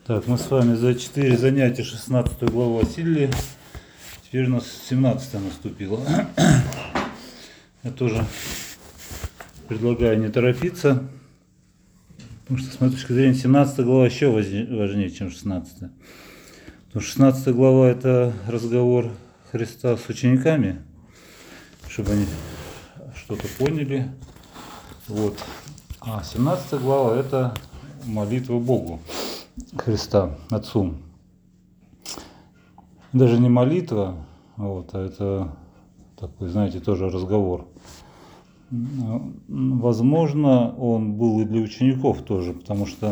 Так, мы с вами за 4 занятия 16 главу осилили. Теперь у нас 17 наступило. Я тоже предлагаю не торопиться. Потому что, с моей точки зрения, 17 глава еще важнее, чем 16. Потому что 16 глава – это разговор Христа с учениками, чтобы они что-то поняли. Вот. А 17 глава – это молитва Богу, Христа, Отцу. Даже не молитва, вот, а это такой, знаете, тоже разговор. Возможно, он был и для учеников тоже, потому что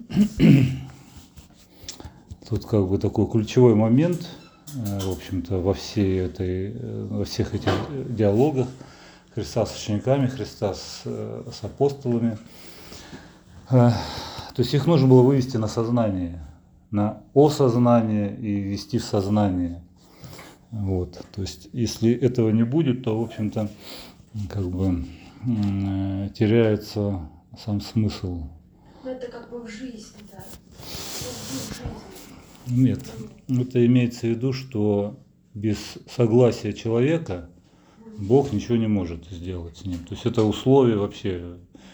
тут как бы такой ключевой момент, в общем-то, во всех этих диалогах Христа с учениками, Христа с апостолами. То есть их нужно было вывести на сознание, на осознание и ввести в сознание. Вот. То есть, если этого не будет, то, в общем-то, как бы теряется сам смысл. Ну, это как бы в жизни, да. В жизни. Нет, это имеется в виду, что без согласия человека Бог ничего не может сделать с ним. То есть это условие вообще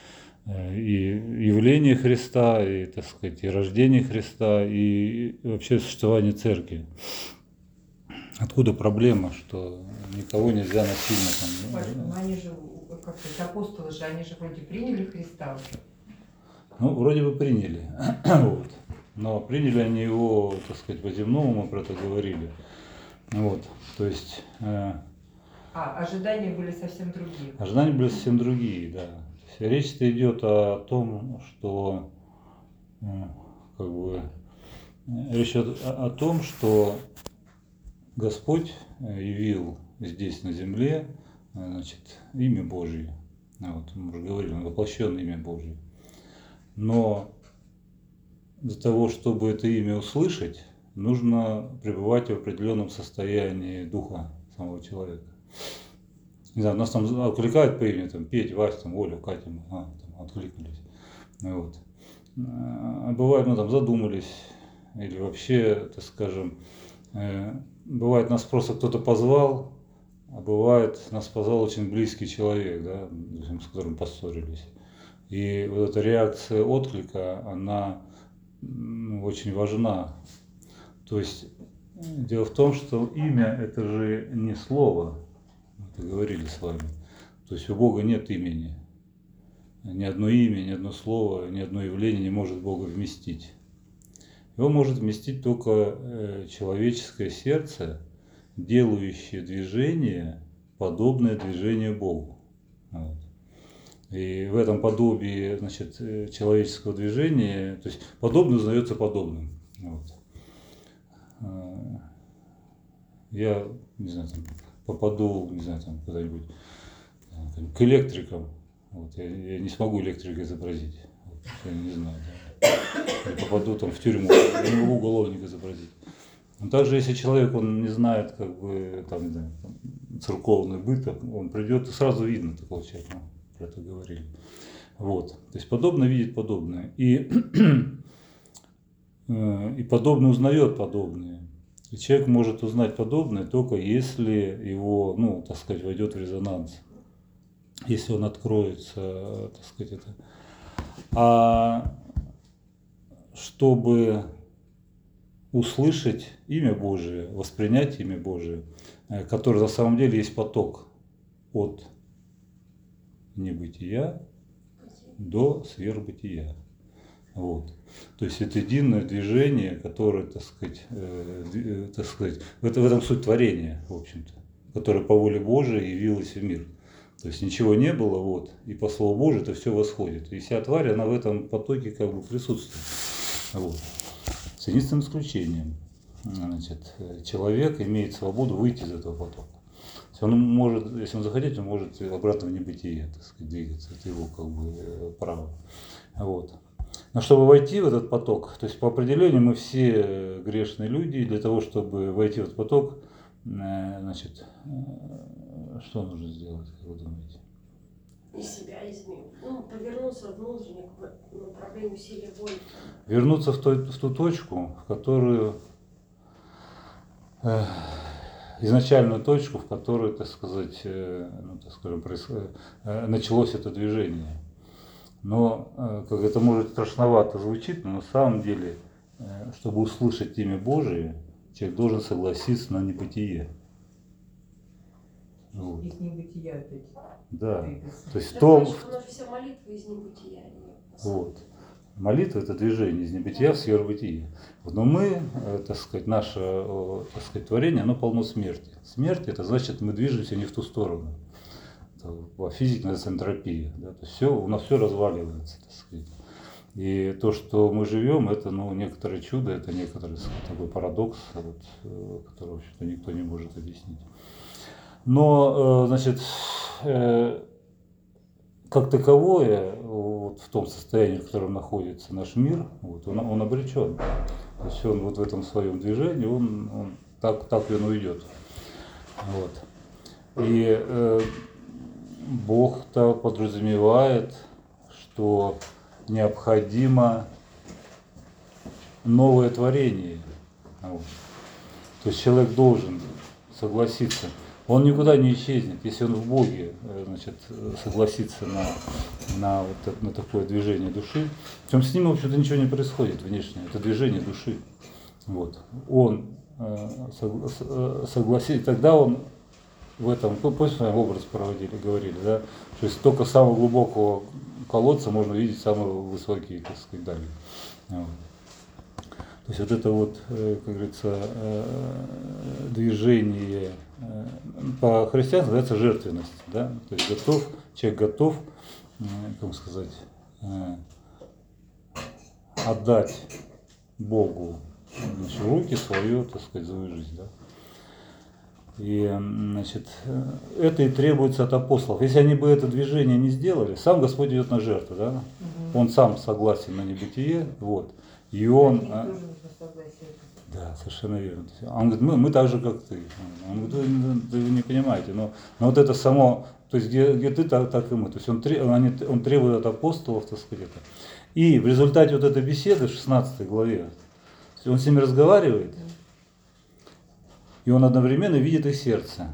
и явления Христа, и, так сказать, и рождения Христа, и вообще существования церкви. Откуда проблема, что никого нельзя насильно там... Но они же, как сказать, апостолы же, они же вроде приняли Христа уже. Ну, вроде бы приняли. Вот. Но приняли они его, так сказать, по-земному, мы про это говорили. Вот. То есть... ожидания были совсем другие. Ожидания были совсем другие, да. Речь-то идет о том, что как бы, речь идет о том, что Господь явил здесь на земле, значит, имя Божье. Вот, мы уже говорили, воплощенное имя Божье. Но для того, чтобы это имя услышать, нужно пребывать в определенном состоянии духа самого человека. Не знаю, нас там откликают по имени, там, Петь, Вась, там, Оля, Катя, там, откликнулись. Вот. А бывает, мы там задумались, или вообще, так скажем, бывает, нас просто кто-то позвал, а бывает, нас позвал очень близкий человек, да, с которым поссорились. И вот эта реакция отклика, она очень важна. То есть дело в том, что имя – это же не слово. Мы говорили с вами. То есть у Бога нет имени. Ни одно имя, ни одно слово, ни одно явление не может Бога вместить. Его может вместить только человеческое сердце, делающее движение, подобное движению Богу. Вот. И в этом подобии, значит, человеческого движения, то есть подобное узнается подобным. Вот. Я, не знаю, там, попаду, не знаю, там куда-нибудь к электрикам, вот, я не смогу электрика изобразить, вот, я не знаю, да. Я попаду там в тюрьму, я не могу уголовника изобразить. Но также, если человек, он не знает, как бы, там, не знаю, церковный быт, он придет, и сразу видно такого человека, про это говорили. Вот, то есть подобное видит подобное, и подобное узнает подобное. И человек может узнать подобное только если его, ну, так сказать, войдет в резонанс, если он откроется, так сказать, это. А чтобы услышать имя Божие, воспринять имя Божие, которое на самом деле есть поток от небытия до сверхбытия. Вот. То есть это единое движение, которое, так сказать, в этом суть творения, в общем-то, которое по воле Божией явилось в мир. То есть ничего не было, вот, и по слову Божию это все восходит. И вся тварь, она в этом потоке как бы присутствует. Вот. С единственным исключением. Значит, человек имеет свободу выйти из этого потока. Он может, если он захотеть, он может обратно в небытие, так сказать, двигаться. Это его как бы право. Вот. Но чтобы войти в этот поток, то есть по определению мы все грешные люди, и для того, чтобы войти в этот поток, значит, что нужно сделать, как вы думаете? из себя изменить. Ну, повернуться внутренне к направлению усилия воли. Вернуться в ту точку, в которую изначальную точку, в которой, так сказать, ну, так скажем, началось это движение. Но, как это может страшновато звучит, но на самом деле, чтобы услышать имя Божие, человек должен согласиться на небытие. Вот. Из небытия опять. Да. Двигаться. То есть в Так том, значит, у нас вся молитва из небытия. вот. Молитва – это движение из небытия в сферу бытия. Но мы, так сказать, наше, так сказать, творение, оно полно смерти. Смерть – это значит, мы движемся не в ту сторону. По физике называется энтропия. Да? То есть все, у нас все разваливается, так сказать. И то, что мы живем, это некоторое чудо, это некоторый такой парадокс, вот, который, в общем-то, никто не может объяснить. Но, значит, как таковое, вот в том состоянии, в котором находится наш мир, вот, он обречен. То есть он вот в этом своем движении, он так и он уйдет. Вот. И Бог-то подразумевает, что необходимо новое творение. Вот. То есть человек должен согласиться. Он никуда не исчезнет, если он в Боге, значит, согласится на такое движение души. Причем с ним, в общем-то, ничего не происходит внешнее. Это движение души. Вот. Он согласится, тогда он в этом, помните, с вами образ проводили, говорили, да, то есть только с самого глубокого колодца можно видеть самые высокие, так сказать, дали. Вот. То есть вот это вот, как говорится, движение по-христиански называется жертвенность, да, то есть человек готов, как сказать, отдать Богу, значит, в руки свою, так сказать, свою жизнь, да. И, значит, это и требуется от апостолов. Если они бы это движение не сделали, сам Господь идет на жертву, да? Угу. Он сам согласен на небытие, вот. И он... Да, совершенно верно. Он говорит, мы так же, как ты. Он говорит, вы не понимаете, но вот это само, то есть где ты, так и мы. То есть он требует от апостолов, так сказать, это. И в результате вот этой беседы в 16 главе, он с ними разговаривает, и он одновременно видит их сердце.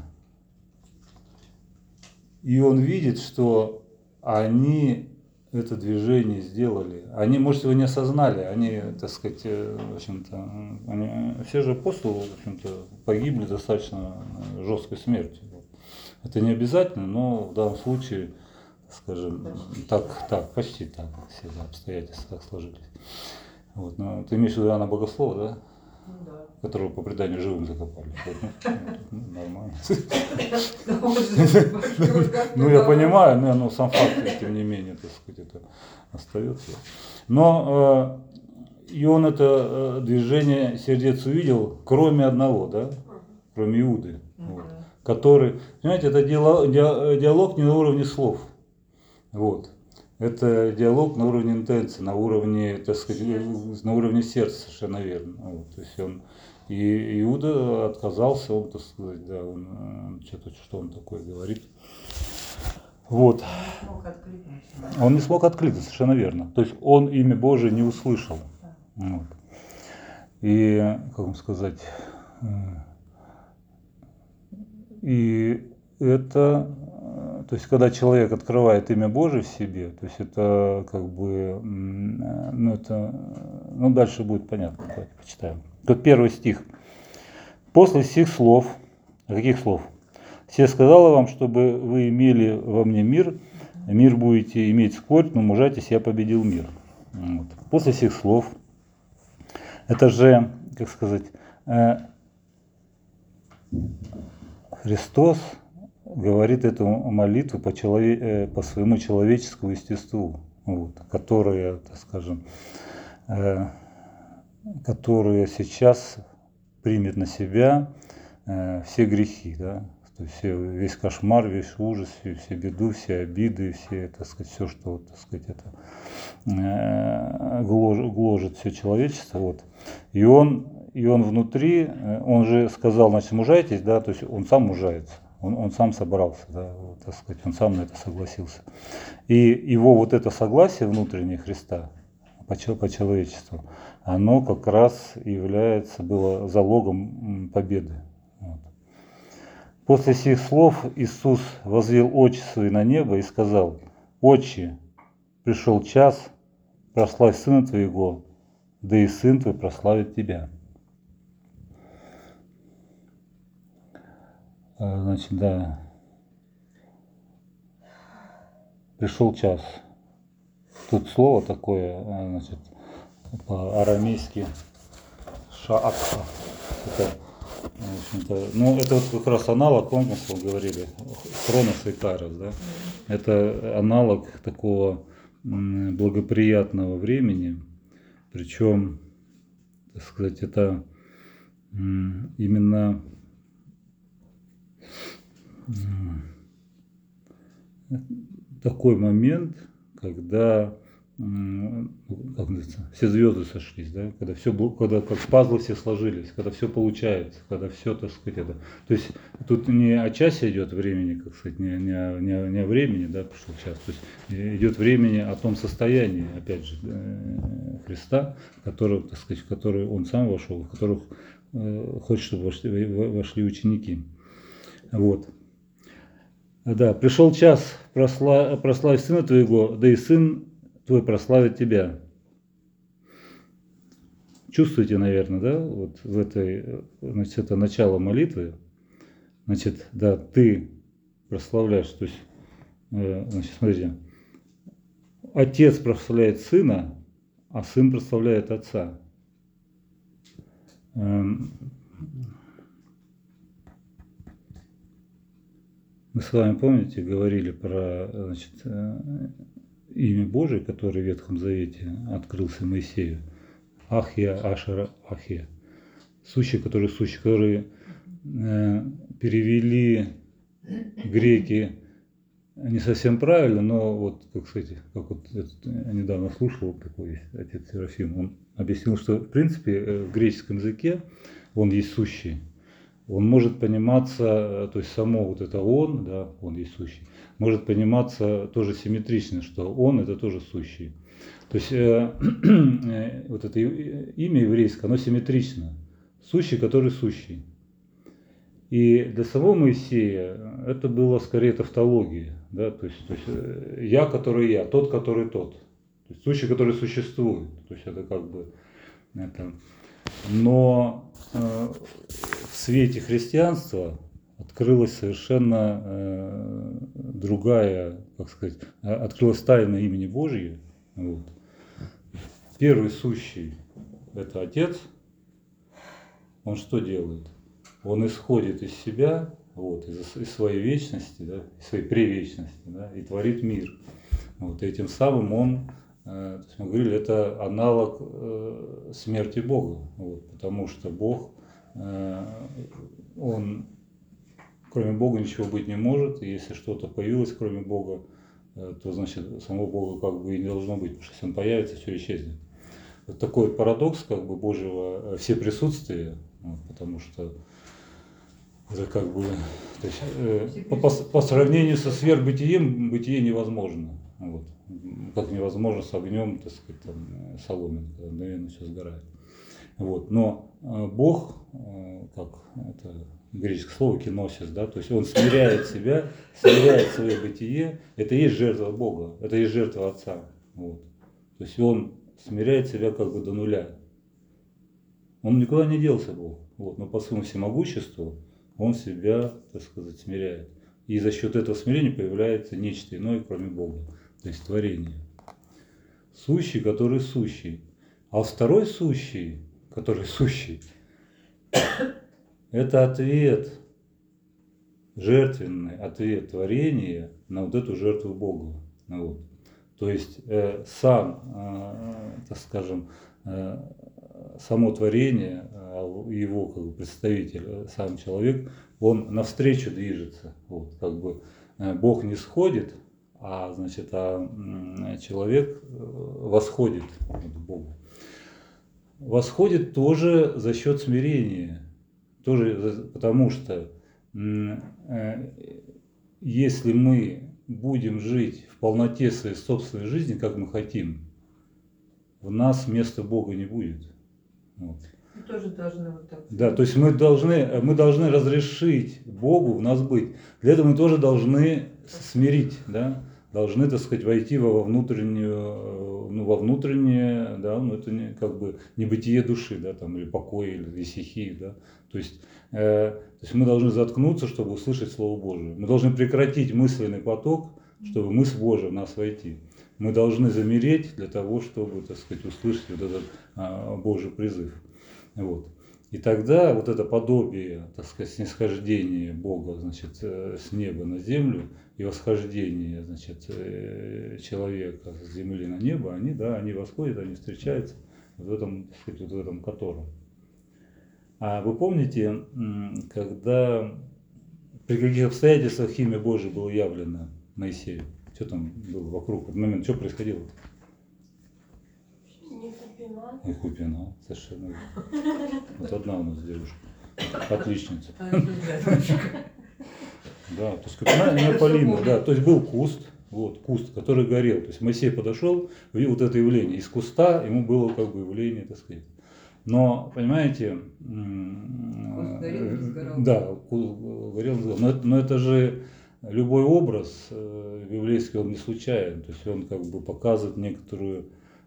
И он видит, что они это движение сделали. Они, может, его не осознали. Они, так сказать, в общем-то, все же апостолы, в общем-то, погибли достаточно жесткой смертью. Это не обязательно, но в данном случае, скажем, почти так, все обстоятельства так сложились. Вот. Но ты имеешь в виду Иоанна Богослова, да? Да. Которого по преданию живым закопали. Нормально. Ну, я понимаю, но сам факт, тем не менее, так сказать, это остается. Но и он это движение сердец увидел, кроме одного, да, кроме Иуды, вот, который, понимаете, это диалог не на уровне слов. Вот. Это диалог на уровне интенции, на уровне, так сказать, на уровне сердца, совершенно верно. Вот, то есть и Иуда отказался, он, так сказать, да, что он такое говорит. Вот. Он не смог откликнуться, совершенно верно. То есть он имя Божие не услышал. Вот. И, как вам сказать, и это... То есть, когда человек открывает имя Божие в себе, то есть это как бы, дальше будет понятно, давайте почитаем. Тут первый стих. После сих слов, каких слов? Все сказала вам, чтобы вы имели во мне мир будете иметь скорбь, но мужайтесь, я победил мир. Вот. После сих слов, это же, как сказать, Христос говорит эту молитву по своему человеческому естеству, вот, которая, так скажем, которая сейчас примет на себя все грехи, да, то есть весь кошмар, весь ужас, все беду, все обиды, все, так сказать, все, что, так сказать, это гложет все человечество, вот. И он внутри, он же сказал, значит, мужайтесь, да, то есть он сам мужается. Он сам собрался, да, вот, так сказать, он сам на это согласился. И его вот это согласие внутреннее Христа по человечеству, оно как раз было залогом победы. Вот. После сих слов Иисус возвел очи свои на небо и сказал: «Отче, пришел час, прославь Сына Твоего, да и Сын Твой прославит Тебя». Значит, да, пришел час. Тут слово такое, значит, по-арамейски шаатха. Это, в общем-то, ну, это вот как раз аналог, помните, мы говорили, хронос и карос, да? Это аналог такого благоприятного времени, причем, так сказать, это именно такой момент, когда как говорится, все звезды сошлись, да, когда как пазлы все сложились, когда все получается, когда все, так сказать, это. То есть тут не о часе идет времени, как сказать, не о времени, да, пришел час. То есть идет времени о том состоянии, опять же, Христа, который, так сказать, в который он сам вошел, в которых хочет, чтобы вошли ученики. Вот. Да, пришел час, прославь Сына Твоего, да и Сын Твой прославит Тебя. Чувствуете, наверное, да, вот в этой, значит, это начало молитвы, значит, да, ты прославляешь, то есть, значит, смотрите, Отец прославляет Сына, а Сын прославляет Отца. Мы с вами, помните, говорили про, значит, имя Божие, которое в Ветхом Завете открылся Моисею. Ахия, Ашера, Ахия. Сущий, которые перевели греки не совсем правильно, но вот, как сказать, как вот я недавно слушал, такой отец Серафим, он объяснил, что в принципе в греческом языке он есть сущий. Он может пониматься, то есть само вот это он, да, он есть сущий, может пониматься тоже симметрично, что он это тоже сущий. То есть вот это имя еврейское, оно симметрично. Сущий, который сущий. И для самого Моисея это было скорее тавтология, да, то есть я, который я, тот, который тот. То есть сущий, который существует. То есть это как бы это. Но в свете христианства открылась совершенно другая, как сказать, открылась тайна имени Божьего. Вот. Первый сущий – это Отец. Он что делает? Он исходит из себя, вот, из своей вечности, да, из своей превечности, да, и творит мир. Вот, и этим самым он, то есть мы говорили, это аналог смерти Бога, вот, потому что Бог, он, кроме Бога ничего быть не может, и если что-то появилось кроме Бога, то значит самого Бога как бы и не должно быть, потому что если он появится, все исчезнет. Вот такой вот парадокс как бы Божьего всеприсутствия, вот, потому что это как бы, то есть, по сравнению со сверхбытием, бытие невозможно. Вот. Как невозможно с огнем, так сказать, там, соломинка, когда мгновенно все сгорает. Вот. Но Бог, как это греческое слово киносис, да, то есть он смиряет себя, смиряет свое бытие, это и есть жертва Бога, это и есть жертва Отца. Вот. То есть он смиряет себя как бы до нуля. Он никуда не делся, Бог, вот, но по своему всемогуществу он себя, так сказать, смиряет. И за счет этого смирения появляется нечто иное, кроме Бога, то есть творение. Сущий, который сущий. А второй сущий, который сущий, это ответ, жертвенный ответ творения на вот эту жертву Бога. Вот. То есть так скажем, само творение, его как бы представитель, сам человек, он навстречу движется. Вот, как бы Бог не сходит, а значит, человек восходит к Богу. Восходит тоже за счет смирения. Тоже потому что если мы будем жить в полноте своей собственной жизни, как мы хотим, в нас места Бога не будет. Вот. Мы тоже должны вот так. Да, то есть мы должны разрешить Богу в нас быть. Для этого мы тоже должны смирить, да, должны, так сказать, войти во внутреннюю, во внутреннее, да, это не, как бы не бытие души, да, там, или покой, или исихи, да. То есть мы должны заткнуться, чтобы услышать Слово Божие. Мы должны прекратить мысленный поток, чтобы мысль Божия в нас войти. Мы должны замереть для того, чтобы, так сказать, услышать вот этот Божий призыв. Вот. И тогда вот это подобие, так сказать, снисхождения Бога, значит, с неба на землю и восхождение, значит, человека с земли на небо, они восходят, они встречаются в этом, так сказать, вот в этом котором. А вы помните, когда, при каких обстоятельствах имя Божие было явлено Моисею? Что там было вокруг? В этот момент что происходило? Не Купина, совершенно верно. Вот одна у нас девушка, отличница. Да, то есть Купина неопалима, да, то есть был куст, вот, куст, который горел. То есть Моисей подошел, видел вот это явление. Из куста ему было как бы явление, так сказать. Но, понимаете, да, горел, но это же любой образ библейский, он не случайен. То есть он как бы показывает некоторую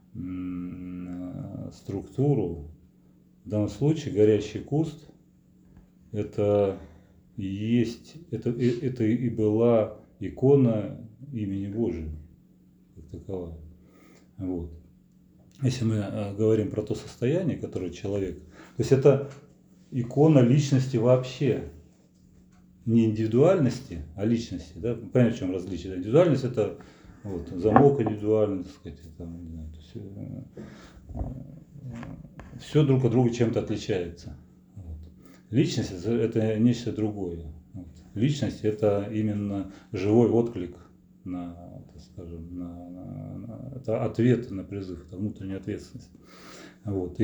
структуру. В данном случае горящий куст это и есть, это и была икона имени Божия, как таковая. Вот. Если мы говорим про то состояние, которое человек, то есть это икона личности вообще, не индивидуальности, а личности. Да? Понятно, в чем различие. Индивидуальность это вот, замок индивидуальный, так сказать, там, не знаю, то есть, все друг от друга чем-то отличается. Вот. Личность это нечто другое. Вот. Личность это именно живой отклик на, так скажем, это ответ на призыв, это внутренняя ответственность. Вот.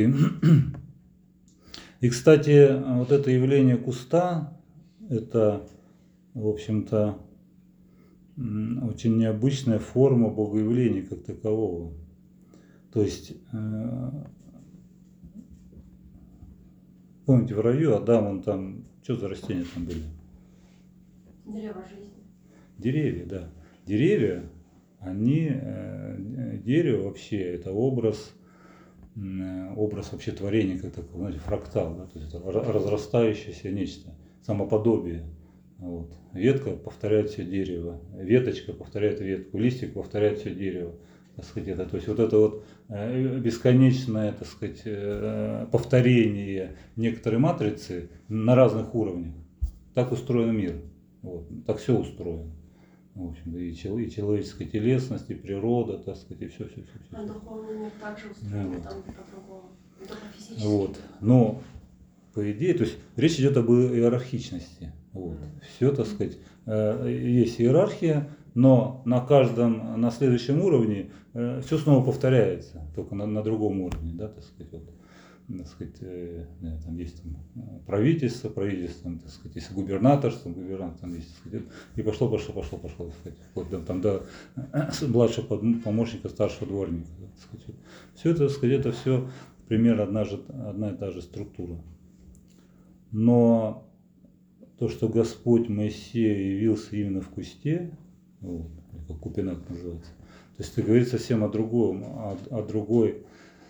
И, кстати, вот это явление куста, это, в общем-то, очень необычная форма богоявления как такового. То есть, помните, в раю Адам, он там, что за растения там были? Древо жизни. Деревья, да. Деревья, дерево вообще это образ вообще творения как такого, знаете, фрактал, да? То есть это разрастающееся нечто, самоподобие. Вот. Ветка повторяет все дерево, веточка повторяет ветку, листик повторяет все дерево. Так сказать, то есть вот это вот бесконечное, так сказать, повторение некоторой матрицы на разных уровнях. Так устроен мир. Вот. Так все устроено. В общем, и человеческая телесность, и природа, так сказать, и все. А духовный мир также устроен, вот. там по-другому. Только физически. Вот. Но, по идее, то есть речь идет об иерархичности. Вот. Все, так сказать, есть иерархия, но на следующем уровне все снова повторяется, только на другом уровне, да, так сказать, вот. Так сказать, там есть правительство, так сказать, есть губернаторство, там есть, так сказать, и пошло, так сказать, вплоть там до младшего помощника, старшего дворника. Так сказать. Все это, так сказать, это все примерно одна и та же структура. Но то, что Господь Моисею явился именно в кусте, вот, как Купинак называется, то есть это говорит совсем о другом, о другой.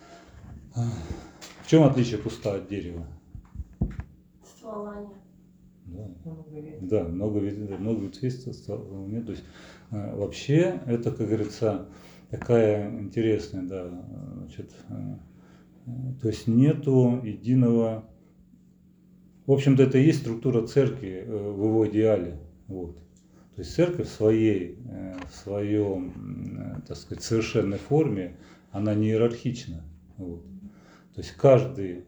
В чем отличие куста от дерева? Стволами. Да, много ветвистых стволов нет. То есть вообще это, как говорится, такая интересная, да, значит, то есть нету единого. В общем-то, это и есть структура церкви в его идеале. Вот. То есть церковь в своей, так сказать, совершенной форме, она не иерархична. Вот. То есть каждый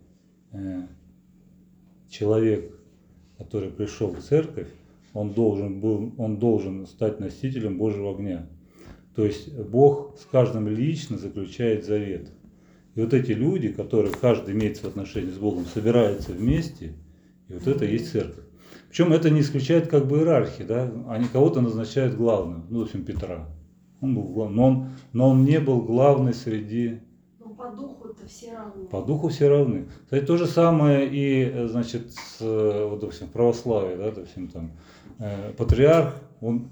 человек, который пришел в церковь, он должен стать носителем Божьего огня. То есть Бог с каждым лично заключает завет. И вот эти люди, которые каждый имеет соотношение с Богом, собираются вместе, и вот это и есть церковь. Причем это не исключает как бы иерархии, да, они кого-то назначают главным, ну, допустим, Петра. Он был главным, но он не был главный среди... Ну, по духу-то все равны. По духу все равны. Кстати, то же самое и, значит, с, вот, допустим, православие, да, допустим, там, патриарх, он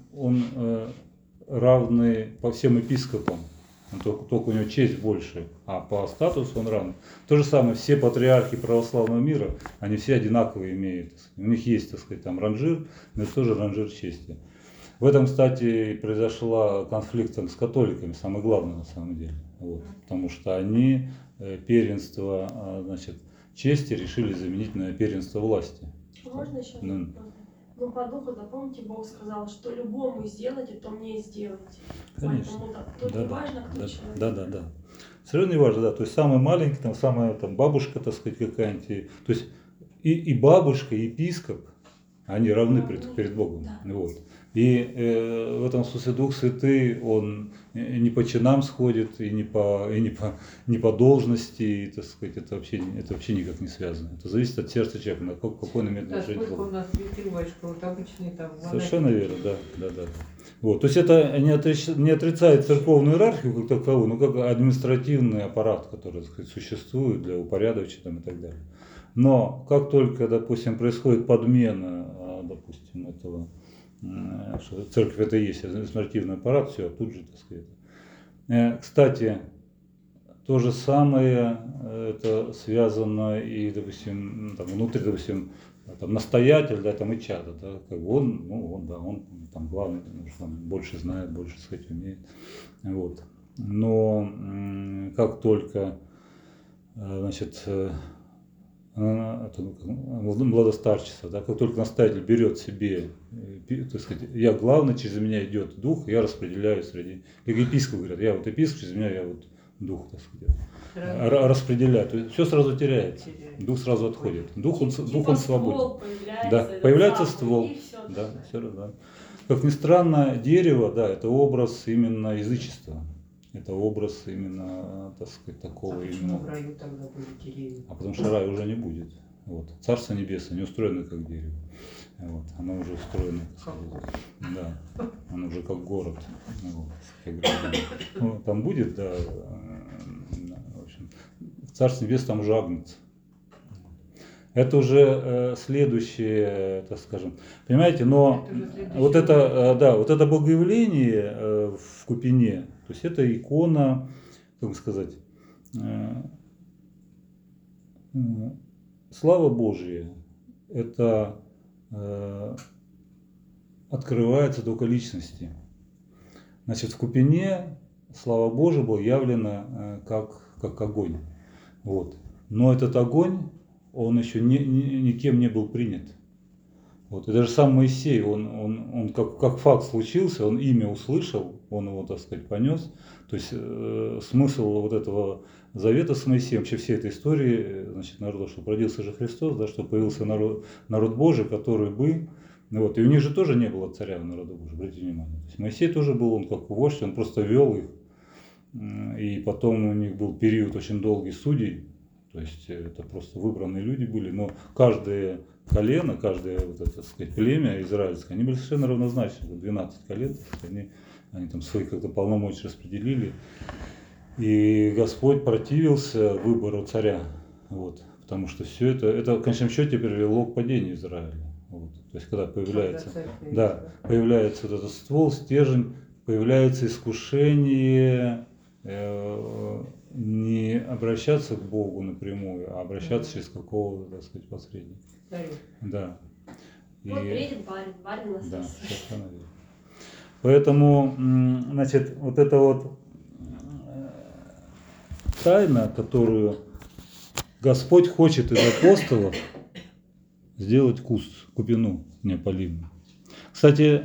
равный по всем епископам, только у него честь больше, а по статусу он равный. То же самое, все патриархи православного мира, они все одинаковые имеют. У них есть, так сказать, там ранжир, но это тоже ранжир чести. В этом, кстати, произошла конфликт с католиками, самое главное на самом деле. Вот, потому что они первенство, значит, чести решили заменить на первенство власти. Можно еще? Ну. Ну, по духу, да, помните, Бог сказал, что любому сделайте, то мне и сделайте. Конечно. Поэтому тут не важно, кто человек. Да. Совершенно не важно, да. То есть самый маленький, там, самая там, бабушка, так сказать, какая-нибудь. То есть и бабушка, и епископ, они равны перед Богом. Да. Вот. И в этом смысле Дух Святый, он не по чинам сходит, и не по должности, и, так сказать, это вообще никак не связано. Это зависит от сердца человека, на какой он имеет Да, отношение к сколько Богу. у нас святых, батюшка, вот обычный там. Совершенно верно, да. Вот. То есть это не отрицает церковную иерархию как таковую, но как административный аппарат, который, так сказать, существует для упорядочения там, и так далее. Но как только, допустим, происходит подмена, допустим, этого, что церковь это и есть административный аппарат, все, тут же, так сказать. Кстати, то же самое это связано и, допустим, там, внутри, допустим, там, настоятель, да, там и чадо, да, как бы он там главный, потому что он больше знает, больше, так сказать, умеет. Вот. Но как только, значит, младостарчество, да, как только настоятель берет себе, так сказать, я главный, через меня идет дух, я распределяю среди, как епископ говорят, я вот епископ, через меня я вот дух, так сказать, распределяю, то есть все сразу теряется, дух сразу отходит, дух он свободен. Да, появляется ствол, да, все равно. Как ни странно, дерево, да, это образ именно язычества. Это образ именно, так сказать, такого почему именно. в раю тогда были деревья? А потому что рая уже не будет. Вот. Царство небесное не устроено как дерево. Вот. Оно уже устроено, так сказать. Да. Оно уже как город. Вот. Ну, там будет, да. В общем, в Царстве небесном там уже агнец. Это уже следующее, так скажем. Понимаете, но вот это богоявление в Купине, то есть это икона, как бы сказать, слава Божия, это открывается только личности. Значит, в Купине слава Божия была явлена как огонь. Вот. Но этот огонь, он еще никем не был принят. Вот. И даже сам Моисей, он как факт случился, он имя услышал, он его, так сказать, понес. То есть смысл вот этого завета с Моисеем, вообще всей этой истории, значит, народа, что родился же Христос, да, что появился народ Божий, который бы, вот, и у них же тоже не было царя в народа Божьего, обратите внимание. То есть Моисей тоже был, он как вождь, он просто вел их, и потом у них был период очень долгий судей. То есть это просто выбранные люди были, но каждое колено, каждое вот это, так сказать, племя израильское, они были совершенно равнозначны, 12 колен, они там свои как-то полномочия распределили. И Господь противился выбору царя, вот, потому что все это в конечном счете привело к падению Израиля. Вот. То есть когда появляется вот этот ствол, стержень, появляется искушение не обращаться к Богу напрямую, а обращаться через какого-то, так сказать, посредника. Да. Вот приедет барин нас. Да, совершенно верно. Поэтому, значит, вот эта вот тайна, которую Господь хочет из апостолов сделать куст, купину неопалимую. Кстати,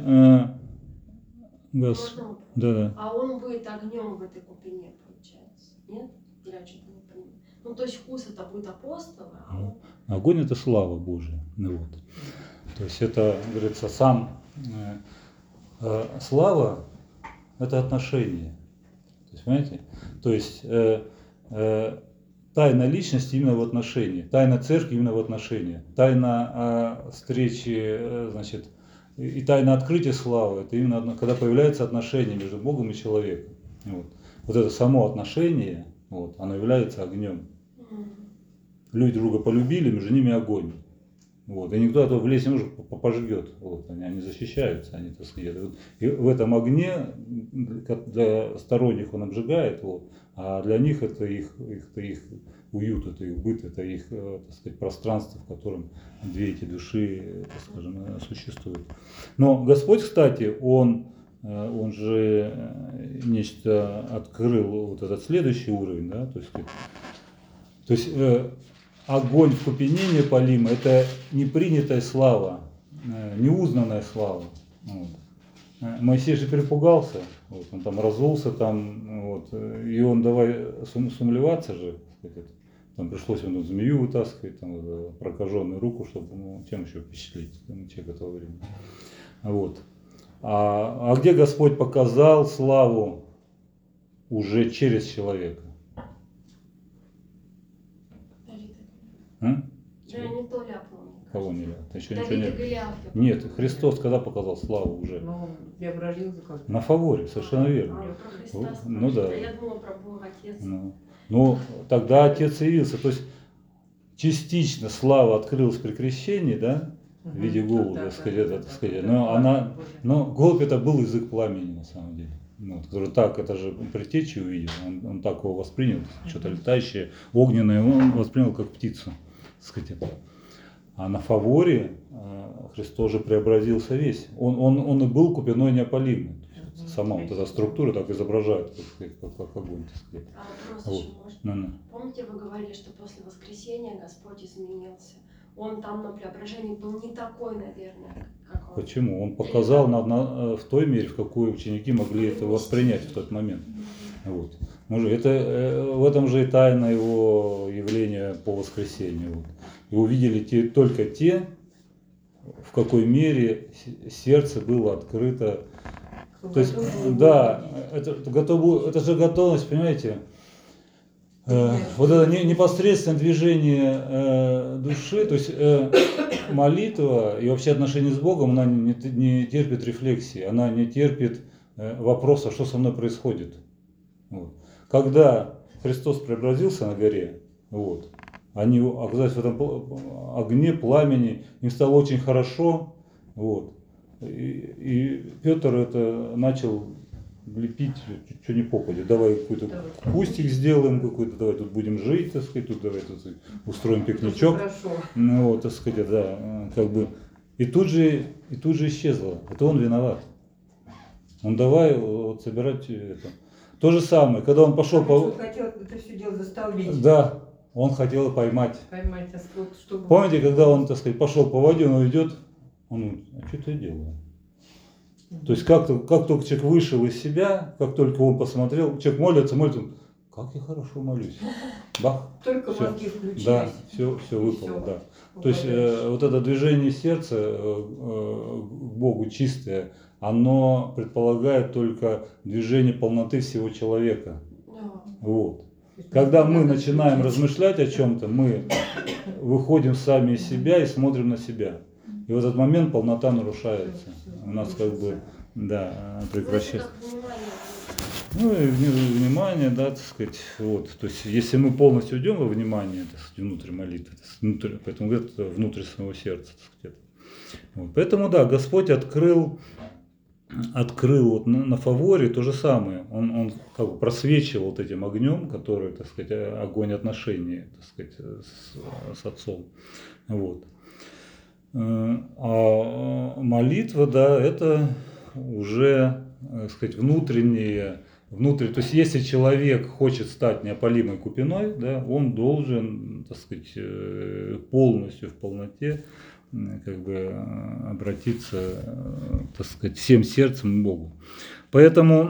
да. А он будет огнем в этой купине, получается, нет? Я что-то не понимаю. Ну, то есть вкус это будет апостолы, а он... Огонь это слава Божия. Ну, вот. То есть это, говорится, сам слава это отношение. То есть, понимаете? То есть тайна личности именно в отношении, тайна церкви именно в отношении, тайна встречи, значит, и тайна открытия славы, это именно когда появляется отношение между Богом и человеком. Вот это само отношение, вот, оно является огнем. Люди друга полюбили, между ними огонь. Вот, и никто этого влезть не может, пожгет. Вот, они защищаются, они, так сказать. И в этом огне для сторонних он обжигает, вот, а для них это их уют, это их быт, это их, так сказать, пространство, в котором две эти души, так скажем, существуют. Но Господь, кстати, Он же нечто открыл, вот этот следующий уровень, да, то есть огонь в купине неопалимый – это непринятая слава, неузнанная слава. Вот. Моисей же перепугался, вот, он там разулся, там, вот, и он давай сумлеваться же, там пришлось ему змею вытаскивать, там, прокаженную руку, чтобы тем еще впечатлить человека этого времени. Вот. А где Господь показал славу уже через человека? Да, не то ляпнул. Кого не ляпнул? Еще Давид ничего и нет. Голиаф. Нет, Христос когда показал славу уже? Ну, он преобразился как-то. На Фаворе, совершенно верно. Про Христа Ну да. Я думала про Бога Отец. Ну, тогда Отец явился. То есть частично слава открылась при крещении, да? В виде голубя, так сказать. Но голубь это был язык пламени на самом деле. Ну, который так, это же предтечи увидел, он так его воспринял, что-то летающее, огненное, он воспринял как птицу, так сказать. А на Фаворе Христос же преобразился весь. Он и был купиной неопалимый. Сама вот эта структура так изображает, как огонь, так сказать. А вопрос еще можно? Ну. Помните, вы говорили, что после воскресения Господь изменился? Он там на преображении был не такой, наверное, как он. Почему? Он показал в той мере, в какой ученики могли это воспринять в тот момент. Вот. Это, в этом же и тайна его явления по воскресению. Вот. И увидели только те, в какой мере сердце было открыто. То есть, да, это же готовность, понимаете, вот это непосредственное движение души, то есть молитва и вообще отношение с Богом, она не терпит рефлексии, она не терпит вопроса, что со мной происходит. Вот. Когда Христос преобразился на горе, вот, они оказались в этом огне, пламени, им стало очень хорошо, вот, и Петр это начал лепить, что не попадет. Давай какой-то кустик сделаем, какой-то, давай тут будем жить, так сказать, тут давай тут устроим пикничок. Ну, вот, так сказать, да, как бы. И тут же исчезло. Это он виноват. Он давай вот собирать это. То же самое, когда он пошел по... Он хотел это все дело застолбить. Да, он хотел поймать. Чтобы... Помните, когда он, так сказать, пошел по воде, он идет, он говорит, а что я делаю? То есть как только человек вышел из себя, как только он посмотрел, человек молится, он, как я хорошо молюсь. Бах. Только все. мозги включились. Да, все выпало, да. То есть вот это движение сердца к Богу чистое, оно предполагает только движение полноты всего человека. Вот. Когда мы начинаем размышлять о чем-то, мы выходим сами из себя и смотрим на себя. И в этот момент полнота нарушается. У нас как бы, да, прекращается. Ну и внимание, да, так сказать, вот. То есть, если мы полностью уйдем во внимание, так сказать, внутрь молитвы, поэтому это внутрь своего сердца, так сказать. Вот. Поэтому, да, Господь открыл вот на Фаворе то же самое. Он как бы просвечивал вот этим огнем, который, так сказать, огонь отношений, так сказать, с Отцом. Вот. А молитва, да, это уже, так сказать, внутреннее. То есть, если человек хочет стать неопалимой купиной, да, он должен, так сказать, полностью в полноте как бы обратиться, так сказать, всем сердцем к Богу. Поэтому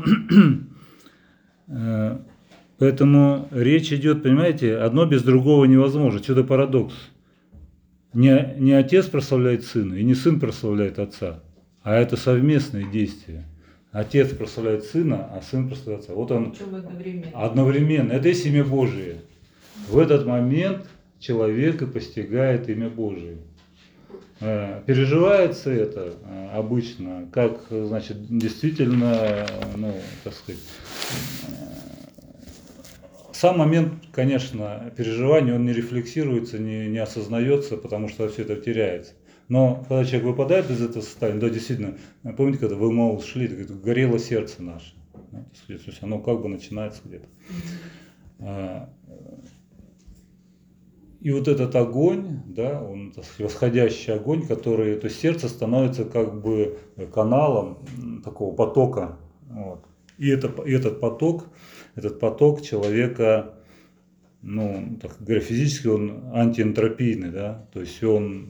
речь идет, понимаете, одно без другого невозможно. Сюда парадокс. Не отец прославляет сына, и не сын прославляет отца, а это совместные действия. Отец прославляет сына, а сын прославляет отца. Вот он одновременно. Это и семя Божие. В этот момент человек и постигает имя Божие. Переживается это обычно, как, значит, действительно, ну, так сказать, сам момент, конечно, переживания, он не рефлексируется, не осознается, потому что все это теряется. Но когда человек выпадает из этого состояния, да, действительно, помните, когда в Эмаус шли, горело сердце наше. Да, то есть оно как бы начинается где-то. И вот этот огонь, да, он, так сказать, восходящий огонь, который, то есть сердце становится как бы каналом такого потока. Вот. И этот поток человека, ну, так говоря, физически он антиэнтропийный, да, то есть он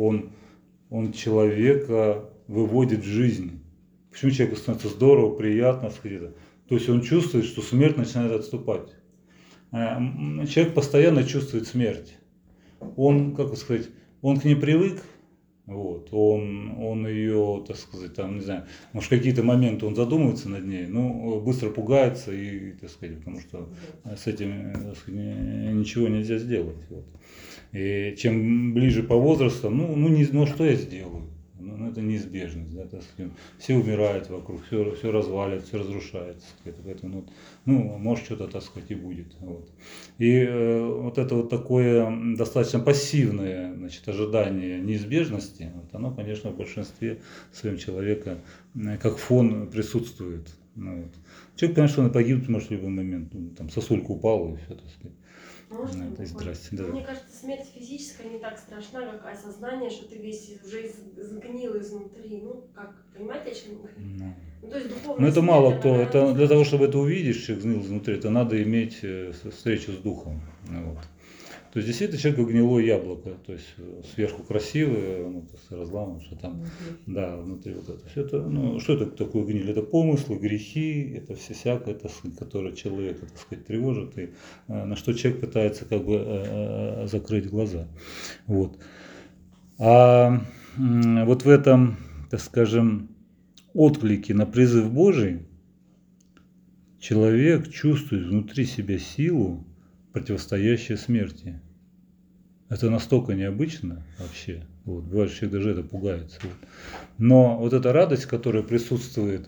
человека выводит в жизнь. Почему человеку становится здорово, приятно, сказать, то есть он чувствует, что смерть начинает отступать. Человек постоянно чувствует смерть. Он, как сказать, он к ней привык, вот, он ее, так сказать, там, не знаю, может, в какие-то моменты он задумывается над ней, но быстро пугается, и, так сказать, потому что с этим, так сказать, ничего нельзя сделать. Вот. И чем ближе по возрасту, ну что я сделаю? Ну, это неизбежность, да, так сказать, все умирают вокруг, все разваливается, все разрушается, поэтому, ну, может, что-то, так сказать, и будет. Вот. И вот это вот такое достаточно пассивное, значит, ожидание неизбежности, вот, оно, конечно, в большинстве своем человека как фон присутствует. Ну, вот. Человек, конечно, он и погибнет, может, в любой момент, ну, там сосулька упала и все, так сказать. Можно? Это здрасте, да. Мне кажется, смерть физическая не так страшна, как осознание, что ты весь уже сгнил изнутри. Ну, как, понимаете, о чем я говорю? Ну, то есть духовная Но это смерть, мало кто. она, Это для того, чтобы это увидеть, что гнил изнутри, это надо иметь встречу с духом. Вот. То есть действительно человек как гнилое яблоко, то есть сверху красивое, ну, разламываешь, а там, да, внутри вот это все это, ну, что это такое гниль? Это помыслы, грехи, это все всякое, так сказать, которое человека, так сказать, тревожит, и на что человек пытается как бы закрыть глаза. Вот. А вот в этом, так скажем, отклике на призыв Божий человек чувствует внутри себя силу, противостоящее смерти. Это настолько необычно вообще. Вот. Бывает, что человек даже это пугается. Вот. Но вот эта радость, которая присутствует,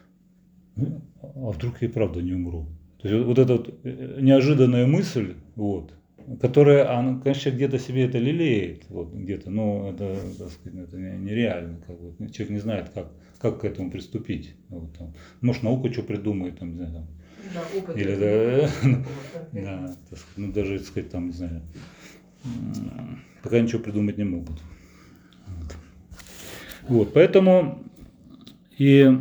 а вдруг я и правда не умру. То есть вот эта вот неожиданная мысль, вот, которая, она, конечно, где-то себе это лелеет, вот, где-то, но это, так сказать, это нереально. Как бы. Человек не знает, как к этому приступить. Вот, там. Может, наука что придумает, там, не знаю, там. Да, опыт. Или да, так сказать, ну даже, так сказать, там, не знаю, пока ничего придумать не могут. Вот, поэтому и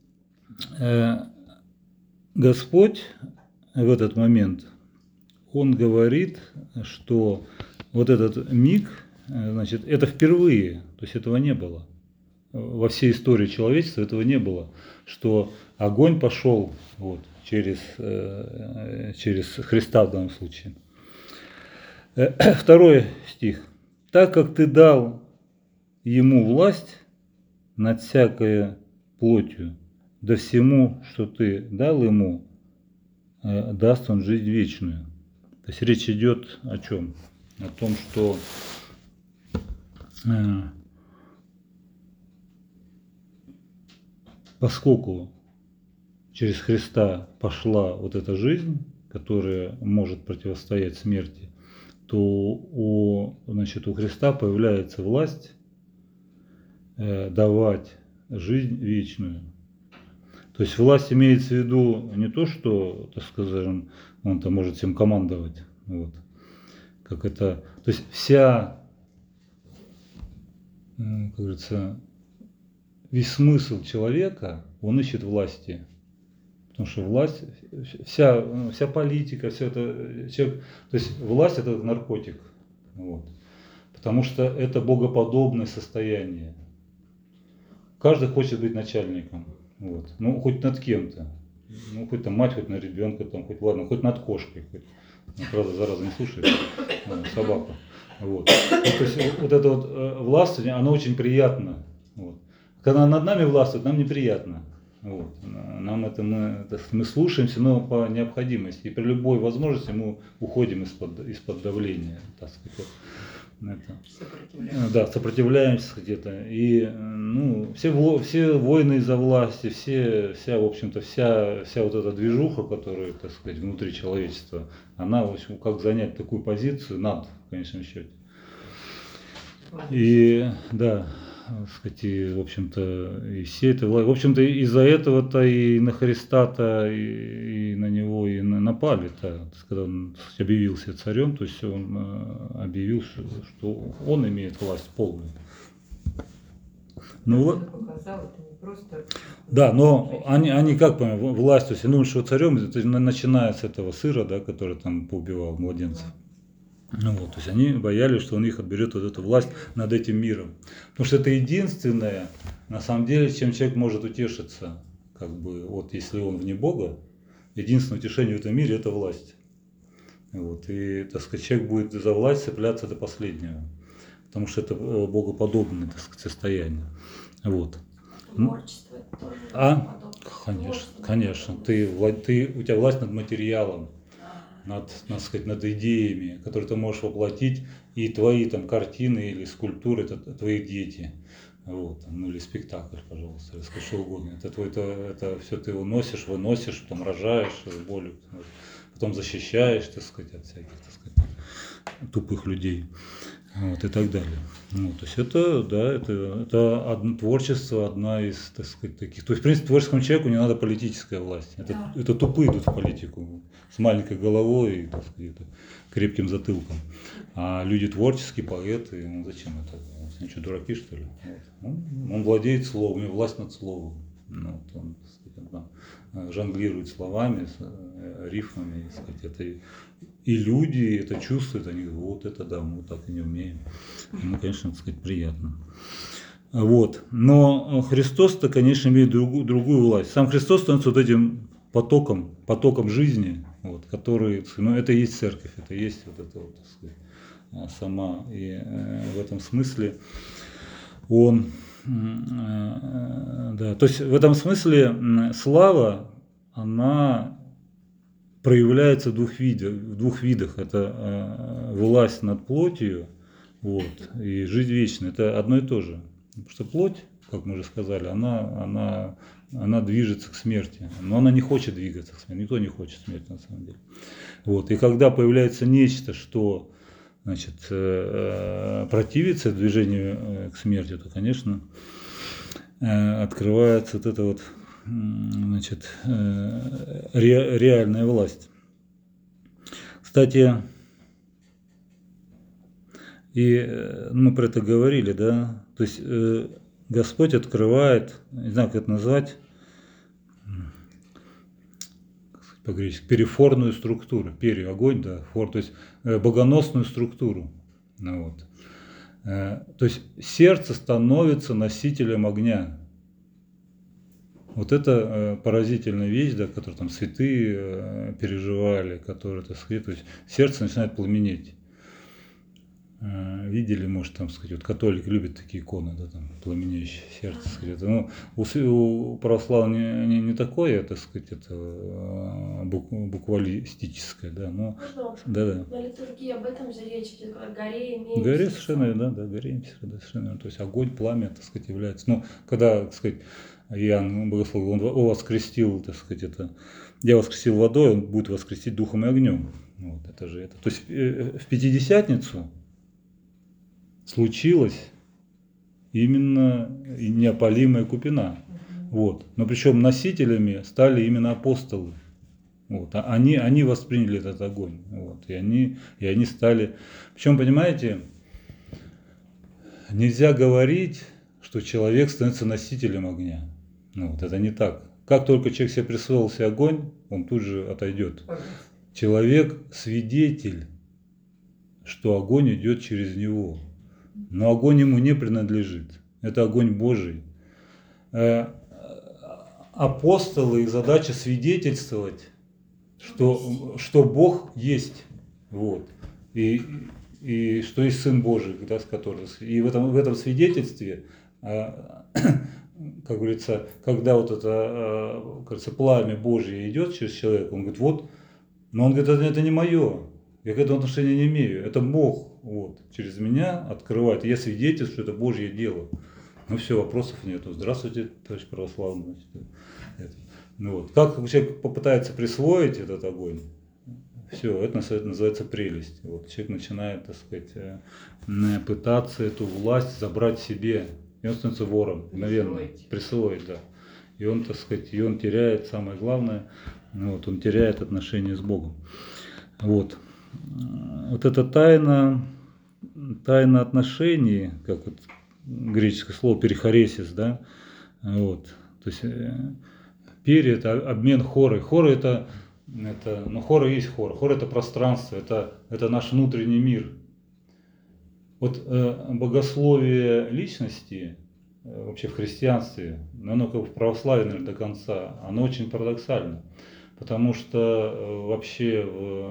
Господь в этот момент, Он говорит, что вот этот миг, значит, это впервые, то есть этого не было. Во всей истории человечества этого не было, что огонь пошел вот, через Христа в данном случае. 2 стих. «Так как ты дал ему власть над всякой плотью, да всему, что ты дал ему, даст он жизнь вечную». То есть речь идет о чем? О том, что поскольку через Христа пошла вот эта жизнь, которая может противостоять смерти, то у Христа появляется власть давать жизнь вечную. То есть власть имеется в виду не то, что, так скажем, он там может всем командовать. Вот. Как это, то есть вся, как говорится, весь смысл человека, он ищет власти. Потому что власть, вся политика, все это, человек, то есть власть это наркотик. Вот. Потому что это богоподобное состояние. Каждый хочет быть начальником. Вот. Ну, хоть над кем-то. Ну, хоть там мать, хоть над ребенком, там, хоть ладно, хоть над кошкой. Хоть. Ну, правда, зараза не слушает. Собака. Вот. То есть вот эта вот власть, она очень приятна. Вот. Когда над нами властвует, нам неприятно. Вот. Нам мы слушаемся, но по необходимости. И при любой возможности мы уходим из-под давления, так сказать. Да, сопротивляемся где-то. И все войны за власти, вся вот эта движуха, которая, так сказать, внутри человечества, она, в общем, как занять такую позицию, надо, в конечном счете. И да, так сказать, и, в общем-то, и все это, в общем-то, из-за этого-то и на Христа-то, и на него и напали-то, когда он объявил себя царем, то есть он объявил, что он имеет власть полную. Показал, это не просто... Да, но они как понимают, власть, то есть, что царем, это начиная с этого сыра, да, который там поубивал младенцев. Вот, то есть они боялись, что он их отберет вот эту власть над этим миром. Потому что это единственное, на самом деле, чем человек может утешиться. Как бы, вот если он вне Бога, единственное утешение в этом мире – это власть. Вот, и, так сказать, человек будет за власть цепляться до последнего. Потому что это богоподобное, так сказать, состояние. Вот. Творчество это тоже богоподобное. Конечно. У тебя власть над материалом. Так сказать, над идеями, которые ты можешь воплотить, и твои там картины или скульптуры, это твои дети. Вот, или спектакль, пожалуйста, или что угодно. Это все ты выносишь, потом рожаешь болью, потом защищаешь, так сказать, от всяких, так сказать, тупых людей. Вот, и так далее. Ну, то есть это одно творчество, одна из, так сказать, таких. То есть, в принципе, творческому человеку не надо политическая власть. Это тупые идут в политику с маленькой головой и, так сказать, крепким затылком. А люди творческие, поэты, зачем это? Они что, дураки, что ли? Вот. Он владеет словом, у него власть над словом. Он, так сказать, жонглирует словами, рифмами, так сказать, это. И люди это чувствуют, они говорят, вот это да, мы так и не умеем. Ему, конечно, так сказать, приятно. Вот. Но Христос-то, конечно, имеет другую власть. Сам Христос становится вот этим потоком жизни, вот, который, это и есть церковь, это и есть вот это вот, так сказать, сама. И в этом смысле он, да, то есть в этом смысле слава, она проявляется в двух видах. Это власть над плотью, вот, и жизнь вечная. Это одно и то же. Потому что плоть, как мы уже сказали, она движется к смерти. Но она не хочет двигаться к смерти. Никто не хочет смерти на самом деле. Вот. И когда появляется нечто, что, значит, противится движению к смерти, то, конечно, открывается вот это вот, значит, реальная власть. Кстати, и мы про это говорили, да, то есть Господь открывает, не знаю, как это назвать, по-гречески, перифорную структуру, огонь, да, то есть богоносную структуру. Вот. То есть сердце становится носителем огня. Вот это поразительная вещь, да, которую там святые переживали, которые, так сказать, то есть сердце начинает пламенеть. Видели, может, там, сказать, вот католики любят такие иконы, да, там, пламенеющее сердце, сказать. Ну, у православных не такое, так сказать, это буквалистическое, да, но... Да. На литургии об этом же речь идет, о горе имеем. Горе совершенно, да, горе совершенно, то есть огонь, пламя, так сказать, является. Ну, когда, так сказать, Иоанн Богослов, он воскрестил, так сказать, это, я воскресил водой, он будет воскрестить духом и огнем. Вот, это же это. То есть в Пятидесятницу случилась именно неопалимая купина. Вот. Но причем носителями стали именно апостолы. Вот. Они восприняли этот огонь. Вот. И они стали... Причем, понимаете, нельзя говорить, что человек становится носителем огня. Вот. Это не так. Как только человек себе присвоил себе огонь, он тут же отойдет. Человек свидетель, что огонь идет через него. Но огонь ему не принадлежит. Это огонь Божий. Апостолы, их задача свидетельствовать, что Бог есть. Вот. И что есть Сын Божий, да, с которым. И в этом свидетельстве как говорится, когда вот это, как говорится, пламя Божье идет через человека, он говорит, вот, но он говорит, это не мое, я к этому отношения не имею, это Бог вот, через меня открывает, я свидетель, что это Божье дело. Ну все, вопросов нету. Здравствуйте, товарищ православный. Ну, вот. Как человек попытается присвоить этот огонь, все, это называется прелесть. Вот. Человек начинает, так сказать, пытаться эту власть забрать себе. И он становится вором, мгновенно. Присвоить, да. И он, так сказать, и он теряет, самое главное, вот, он теряет отношения с Богом. Вот. Вот эта тайна отношений, как вот греческое слово перихоресис, да, вот, то есть пере это обмен хорой. Хора это ну хора есть хора. Хора это пространство, это наш внутренний мир. Вот богословие личности вообще в христианстве, оно как в православии, наверное, до конца, оно очень парадоксально, потому что вообще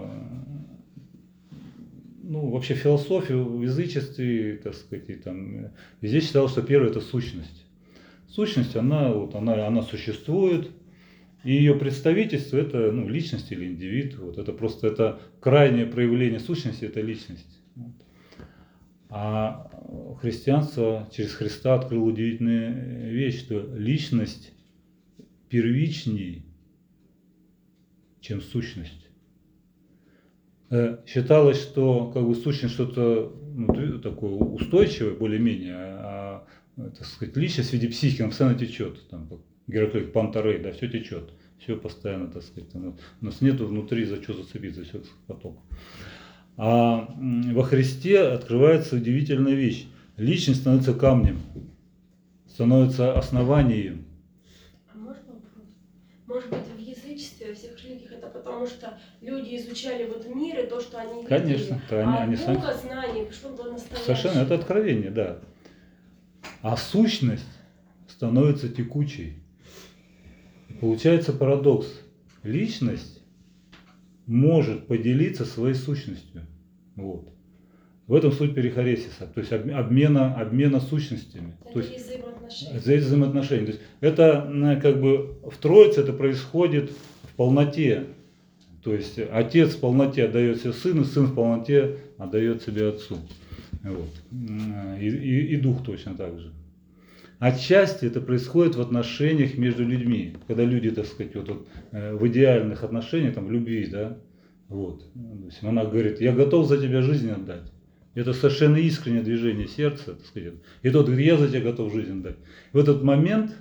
вообще философию в язычестве, так сказать, и там везде считалось, что первое это сущность. Сущность, она существует, и ее представительство это личность или индивид. Вот это просто это крайнее проявление сущности, это личность. Вот. А христианство через Христа открыло удивительную вещь, что личность первичней, чем сущность. Считалось, что как бы сущность что-то такое устойчивое, более-менее, так сказать, личность в виде психики, она постоянно течет, там, как Гераклит, Пантарей, да, все течет, все постоянно, так сказать, у нас нету внутри за что зацепиться, все поток. А во Христе открывается удивительная вещь. Личность становится камнем, становится основанием. А можно вопрос? Может быть, в язычестве, во всех религиях это потому, что люди изучали вот мир и то, что они видели. Конечно, они сами. Бога знание пришло было настоящее. Совершенно, это откровение, да. А сущность становится текучей. Получается парадокс. Личность может поделиться своей сущностью. Вот. В этом суть перихоресиса, то есть обмена сущностями. Это то есть взаимоотношения. То есть это как бы в Троице это происходит в полноте. То есть Отец в полноте отдает себе Сыну, Сын в полноте отдает себе Отцу. Вот. И Дух точно так же. Отчасти это происходит в отношениях между людьми, когда люди, так сказать, в идеальных отношениях, там, в любви, да, вот. То есть она говорит, я готов за тебя жизнь отдать. Это совершенно искреннее движение сердца, так сказать. И тот говорит, я за тебя готов жизнь отдать. И в этот момент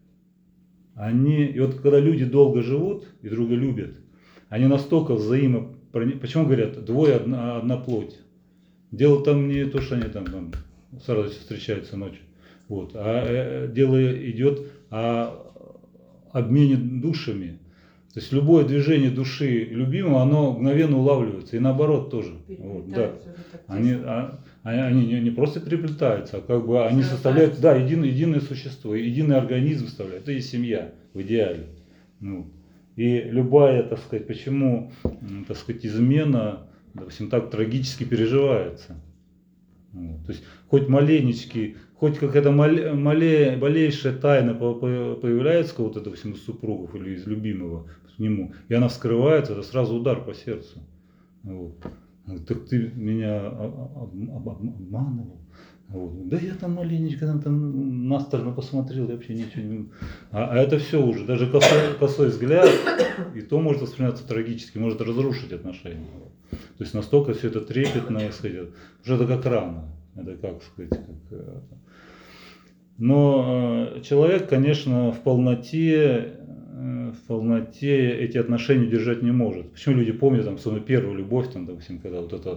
и вот когда люди долго живут и друга любят, они настолько почему говорят, двое одна плоть. Дело там не то, что они там сразу встречаются ночью. Вот. А дело идет о обмене душами. То есть любое движение души любимого, оно мгновенно улавливается. И наоборот тоже. Вот, да. Они не просто переплетаются, а как бы они составляют, да, единое существо, единый организм составляют. Это и семья в идеале. И любая, так сказать, почему, так сказать, измена, допустим, так трагически переживается. То есть хоть маленечки, хоть какая-то малейшая тайна появляется кого-то, допустим, из супругов или из любимого к нему, и она вскрывается, это сразу удар по сердцу. Вот. Так ты меня обманывал. Вот. Да я там маленечко там на сторону посмотрел, я вообще ничего не... А это все уже, даже косой взгляд, и то может восприниматься трагически, может разрушить отношения. То есть настолько все это трепетно, сказать, уже это как рана. Это как сказать, Но человек, конечно, в полноте эти отношения держать не может. Почему люди помнят там свою первую любовь, там, допустим, когда вот это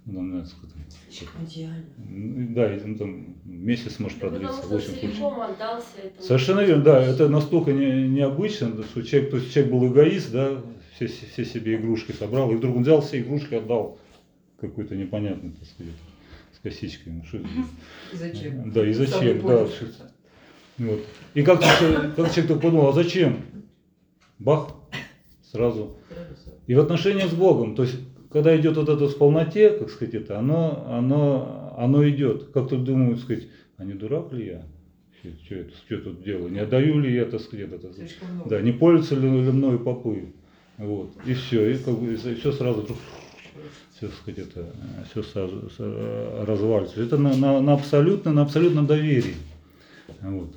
идеально. Да, и там месяц может продлиться. Потому что целиком отдался этому. Совершенно верно, да, это настолько необычно, что человек был эгоист, да, все себе игрушки собрал, и вдруг он взял все игрушки, отдал какой-то непонятный, так сказать, с косичками. И зачем? Да, и зачем, да. Вот. И как человек подумал, а зачем? Бах, сразу. И в отношениях с Богом, то есть, когда идет вот это в полноте, как сказать, это, оно идет. Как-то думают, сказать, а не дурак ли я? что тут делаю, не отдаю ли я, так сказать, это, Слишком много. да, не пользуются ли мною попы, вот, и все, и как бы все сразу, все, сказать, это, все сразу развалится. Это на абсолютном доверии, вот.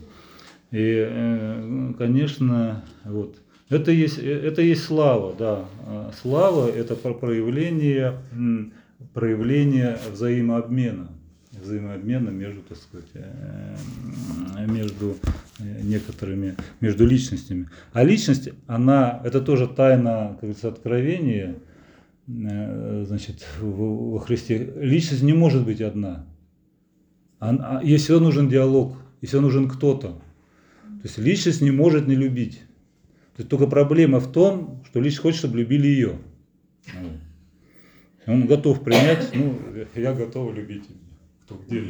И, конечно, вот, это есть слава, да, слава это проявление взаимообмена между, так сказать, между некоторыми, между личностями. А личность, это тоже тайна, как говорится, откровения, значит, во Христе. Личность не может быть одна. Если нужен диалог, если нужен кто-то, то есть личность не может не любить. То есть только проблема в том, что личность хочет, чтобы любили ее. Он готов принять, я готов любить тебя. Где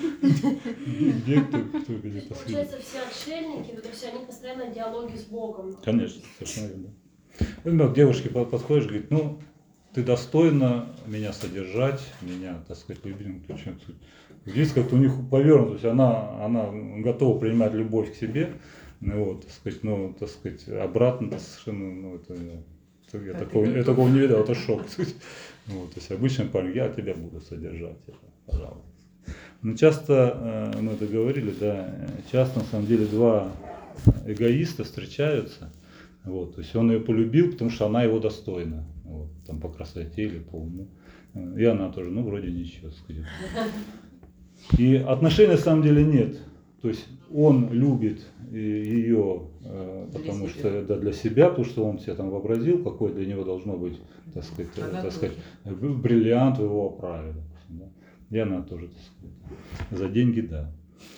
кто видит? Получается, все отшельники, вот это все, они постоянно в диалоге с Богом. Конечно, совершенно верно. К девушке подходишь, говорит, ты достойна меня содержать, меня, так сказать, любить. Здесь как-то у них повернуто, то есть она готова принимать любовь к себе, вот, так сказать, обратно совершенно, я такого не видел, это шок. Вот, то есть обычный парень, я тебя буду содержать, пожалуйста. Но часто, мы это говорили, да, часто на самом деле два эгоиста встречаются, вот, то есть он ее полюбил, потому что она его достойна, вот, там по красоте или по уму, и она тоже, вроде ничего, сказать. И отношений на самом деле нет, то есть он любит ее, потому что для себя, потому что он себе там вообразил, какое для него должно быть, так сказать, бриллиант в его оправе, да? И она тоже, так сказать, за деньги, да.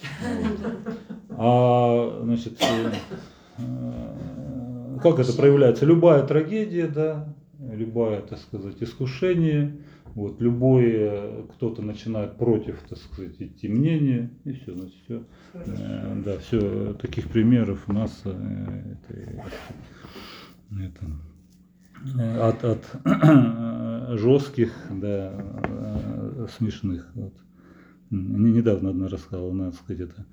Вот. Значит, как это проявляется? Любая трагедия, да, любое, так сказать, искушение, вот, любое, кто-то начинает против, так сказать, идти мнение, и все, значит, все, да, все, таких примеров масса, от жестких до смешных. Вот. Недавно одна рассказала, надо сказать, это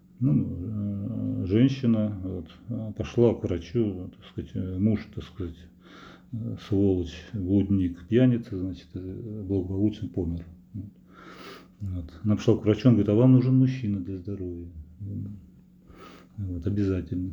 женщина вот, пошла к врачу, так сказать, муж, так сказать, сволочь, блудник, пьяница, значит, благополучно помер. Вот. Она пошла к врачу, он говорит, а вам нужен мужчина для здоровья. Вот, обязательно.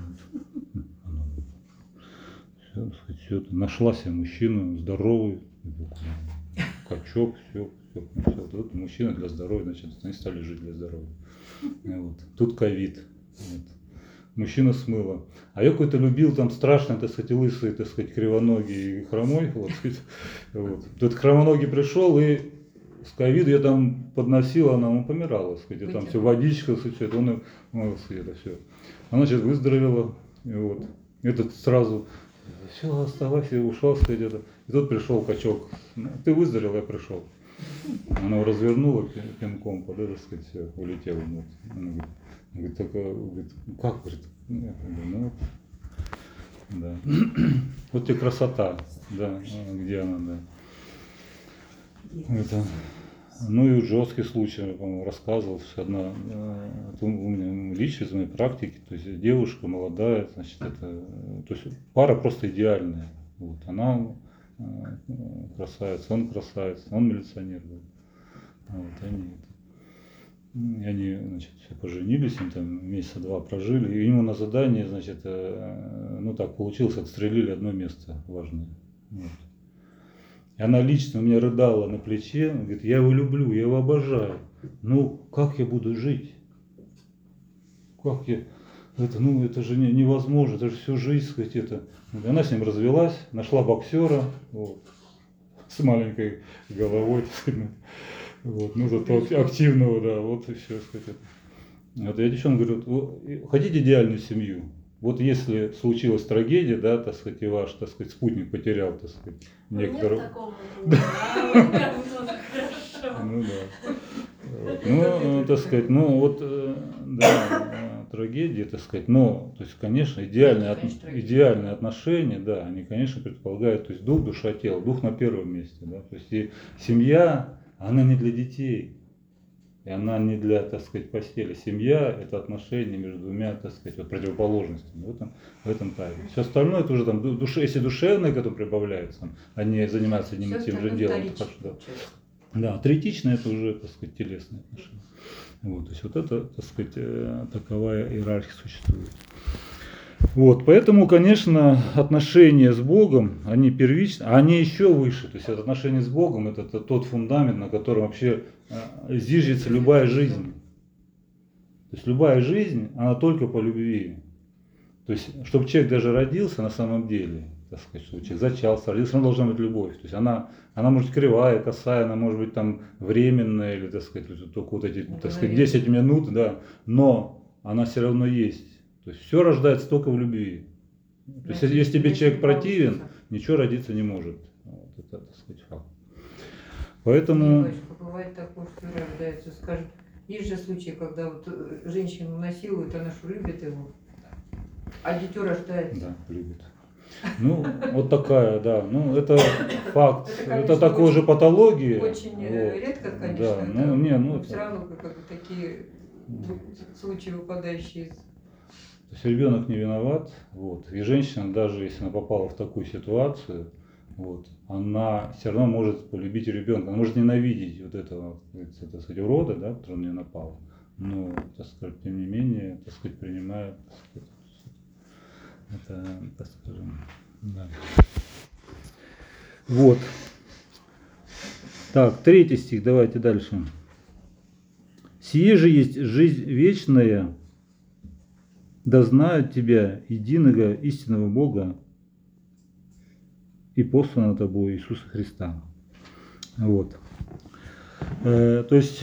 Все, нашла себе мужчину здоровый, качок, все. Вот мужчина для здоровья, значит, они стали жить для здоровья. Вот. Тут ковид. Вот. Мужчина смыло. А я какой-то любил там страшно, так сказать, лысый, так сказать, кривоногий и хромой. Вот. Тут хромоногий пришел, и с ковида я там подносил, она помирала, так сказать, там все водичка, все это, он это все. Она сейчас выздоровела, и вот. Этот сразу, все, оставайся, ушел, сказать, это. И тут пришел качок, ты выздоровел, я пришел. Она его развернула пинком, так сказать, все, улетела. Она говорит, как, говорит, да. Вот тебе красота, да, где она, да. Это, и жесткий случай, я, по-моему, рассказывал, что одна, у меня лично из моей практики, то есть девушка молодая, значит, то есть пара просто идеальная, вот, она красавица, он милиционер был, вот, они, значит, поженились, они там месяца два прожили, и ему на задание, значит, так получилось, отстрелили одно место важное. Вот. И она лично у меня рыдала на плече, говорит, я его люблю, я его обожаю, как я буду жить? Как я? Это же невозможно, это же всю жизнь, сказать, это. И она с ним развелась, нашла боксера, вот, с маленькой головой, вот, зато активного, да, вот и все, сказать. Вот я девчонкам говорю, хотите идеальную семью? Вот если случилась трагедия, да, так сказать, и ваш, так сказать, спутник потерял, так сказать, некоторого. Нет такого. Так сказать, да, трагедия, так сказать, то есть, конечно, идеальные отношения, да, они, конечно, предполагают, то есть, дух, душа, тело, дух на первом месте, да, то есть, и семья, она не для детей, И она не для, так сказать, постели. Семья – это отношения между двумя, так сказать, вот противоположностями. В этом тайне. Все остальное это уже там, если душевные к этому прибавляются, они занимаются одним и тем же делом. Да, третичное это уже, так сказать, телесные отношения. Вот, то есть вот это, так сказать, таковая иерархия существует. Вот, поэтому, конечно, отношения с Богом, они первичны, а они еще выше. То есть это отношения с Богом, это тот фундамент, на котором вообще зиждется любая жизнь. То есть любая жизнь, она только по любви. То есть, чтобы человек даже родился на самом деле, так сказать, чтобы человек зачался, родился, она должна быть любовь. То есть она может быть кривая, косая, она может быть там временная, или, так сказать, только вот эти, так сказать, 10 минут, да, но она все равно есть. То есть все рождается только в любви. То есть если тебе человек противен, ничего родиться не может. Вот это, так сказать, факт. Поэтому... Бывает такое, что рождается, скажем, есть же случаи, когда вот женщину насилуют, она что, любит его, а дитё рождается. Да, любит. Ну, вот такая, да. Ну, это факт. Это конечно, такой же патология. Очень вот. редко, конечно, Да, это, ну, не, ну, но все равно как бы такие случаи выпадающие из... То есть ребенок не виноват, вот. И женщина, даже если она попала в такую ситуацию, вот, она все равно может полюбить ребенка, она может ненавидеть вот этого, так сказать, урода, да, который на нее напал. Но, так сказать, тем не менее, так сказать, принимает, так сказать, это, так скажем, да. Вот. Так, 3 стих, давайте дальше. «Сие же есть жизнь вечная, да знают тебя, единого истинного Бога и посланного тобой Иисуса Христа». Вот. То есть,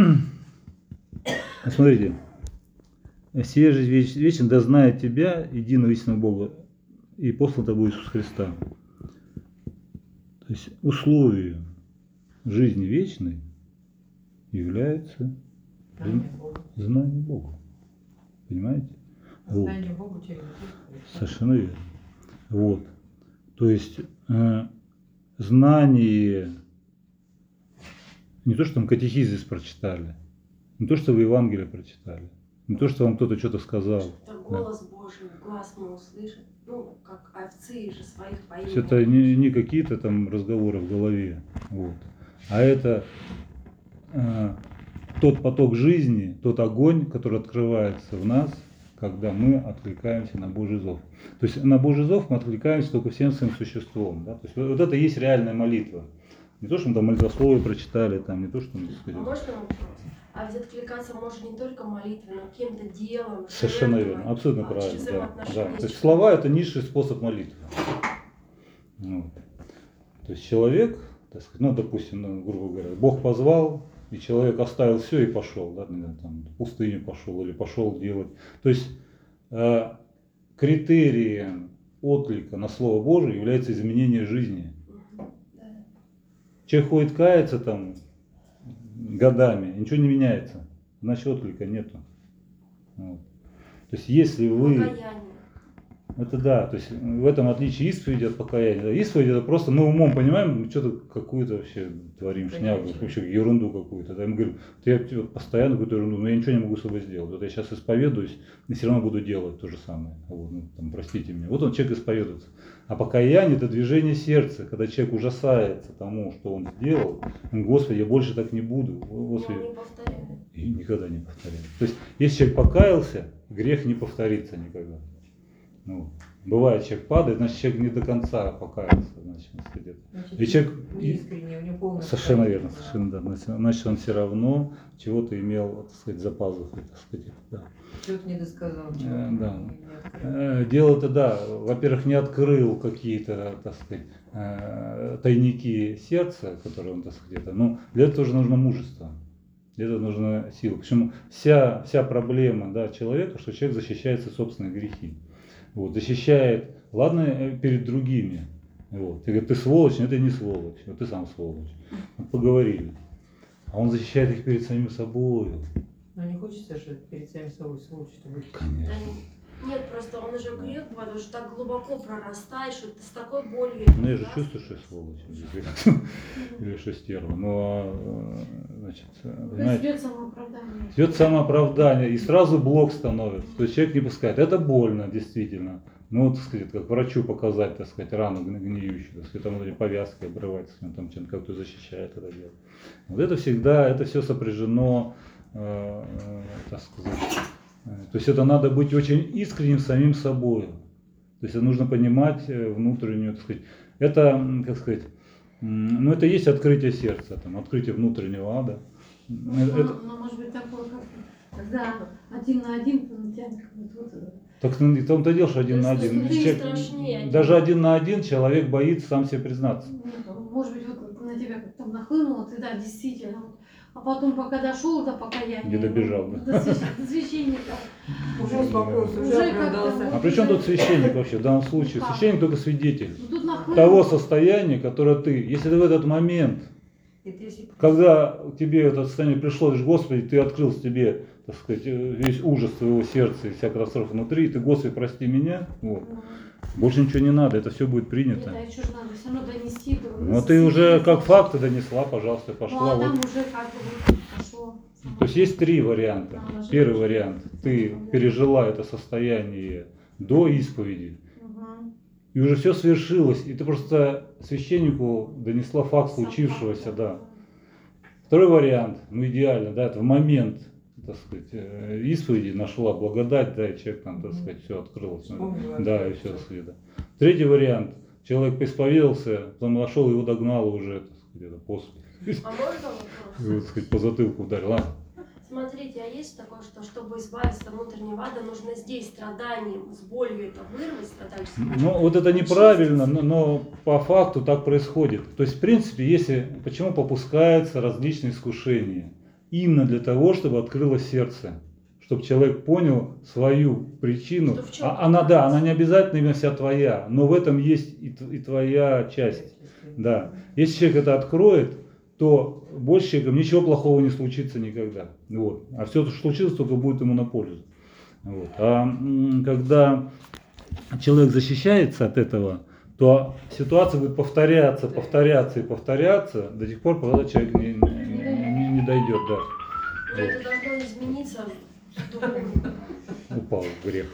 смотрите, «Сия жизнь вечная, да знает тебя, единого истинного Бога и посланного тобой Иисуса Христа». То есть условием жизни вечной является знание Бога. Понимаете? Знание вот. Бога через Иисуса. Совершенно верно. Вот. То есть знание, не то, что там катехизис прочитали, не то, что вы Евангелие прочитали, не то, что вам кто-то что-то сказал. Это голос Божий, глаз мы услышим, ну, как овцы же своих поименно. Это не какие-то там разговоры в голове, вот. А это тот поток жизни, тот огонь, который открывается в нас, когда мы откликаемся на Божий зов. То есть на Божий зов мы откликаемся только всем своим существом. Да? То есть вот это и есть реальная молитва. Не то, что мы там молитвословие прочитали, там, не то, что мы сказали. Можно вопрос? А ведь откликаться может не только молитвой, но каким-то делом. Совершенно жертвой, верно, абсолютно правильно. Да, взаимоотношения да. с То есть слова это низший способ молитвы. Вот. То есть человек, так сказать, ну, допустим, ну, грубо говоря, Бог позвал, и человек оставил все и пошел, да, там, в пустыню пошел или пошел делать. То есть критерием отклика на Слово Божие является изменение жизни. Человек ходит каяться там годами, ничего не меняется, значит отклика нету. Вот. То есть если вы... Покаяние. Это да, то есть в этом отличие исповеди от покаяния. Исповедь это просто мы умом понимаем, мы что-то какую-то вообще творим, шнягу, вообще ерунду какую-то. Да? Мы говорим, я постоянно какую-то ерунду, но я ничего не могу с собой сделать. Вот я сейчас исповедуюсь и все равно буду делать то же самое. Вот, ну, там, простите меня. Вот он, человек исповедуется. А покаяние это движение сердца, когда человек ужасается тому, что он сделал. Он, Господи, я больше так не буду. Господи. Он не повторяет. И никогда не повторяет. То есть если человек покаялся, грех не повторится никогда. Ну, бывает, человек падает, значит, человек не до конца покаялся, значит, и человек искренне, у него полное совершенно верно, совершенно да. Значит, он все равно чего-то имел, так сказать, за пазухой, так сказать, да. Что-то не досказал. Да. Дело-то, да, во-первых, не открыл какие-то, так сказать, тайники сердца, которые он, так сказать, но для этого тоже нужно мужество. Для этого нужна сила. Почему вся проблема, да, человека, что человек защищает свои собственные грехи. Вот, защищает, ладно, перед другими. Вот. Ты говоришь, ты сволочь, но это не сволочь, вот ты сам сволочь. Вот поговорили. А он защищает их перед самим собой. Но не хочется же перед самим собой сволочь быть. Конечно. Нет, просто он уже грех, потому что так глубоко прорастает, что ты с такой болью. Ну, я же чувствую, что я сволочь. Или что стерва. Но, значит, знаете, Идет самооправдание. идет самооправдание, и сразу блок становится. То есть человек не пускает. Это больно, действительно. Ну, вот, так сказать, как врачу показать, так сказать, рану гниющую, так сказать, там вот эти повязки обрывать, он там чем-то как-то защищает это дело. Вот это всегда, это все сопряжено, так сказать, то есть это надо быть очень искренним самим собой. То есть это нужно понимать внутреннюю, так сказать, это, как сказать, ну это есть открытие сердца, там, открытие внутреннего ада. Но может быть такое, как когда один на один ты натянешь вот Так ну, в том-то дело, что один на То есть один. внутри Человек, страшнее. даже один на один человек боится сам себе признаться. может быть, вот на тебя как там нахлынуло, ты да, действительно. Вот. А потом, пока дошел до покаяния, Не добежал, да. до священника, Уже успокоился, уже Уже как-то оправдался. вот. А при чем тут священник вообще в данном случае? Как? Священник только свидетель тут нахлынуло. того состояния, которое ты. Если ты в этот момент, Это если- когда тебе это состояние пришло, ты говоришь, Господи, ты открыл тебе, так сказать, весь ужас твоего сердца и вся катастрофа внутри, и ты, Господи, прости меня, вот. Больше ничего не надо, это все будет принято. Нет, а что же надо все равно донести. Но ты уже как факты донесла, пожалуйста, Ну, пошла. а там Вот. уже как бы пошло. То есть есть три варианта. Первый вариант, ты пережила это состояние до исповеди, Мгм. и уже все свершилось, и ты просто священнику донесла факт случившегося, да. Второй вариант, ну идеально, да, это в момент, так сказать, исповеди нашла благодать, да, и человек там, так сказать, все открылось. Вспомнила. Да, и все, так сказать, да. Третий вариант, человек поисповедался, потом нашел, его догнал уже, так сказать, это после. А можно Вот, вопрос? так сказать, по затылку ударил. Ладно. Смотрите, а есть такое, что чтобы избавиться от внутреннего ада, нужно здесь страданием, с болью это вырвать, страдальческим. Ну, вот это неправильно, но по факту так происходит. То есть, в принципе, если, почему попускаются различные искушения? Именно для того, чтобы открылось сердце, чтобы человек понял свою причину. Что в чём Она, да, разница? она не обязательно именно вся твоя, но в этом есть и твоя часть. Да. Если человек это откроет, то больше с человеком ничего плохого не случится никогда. Вот. А все, что случилось, только будет ему на пользу. Вот. А когда человек защищается от этого, то ситуация будет повторяться до тех пор, пока человек не дойдет. Да. Но это должно измениться духовно. Упал в грех.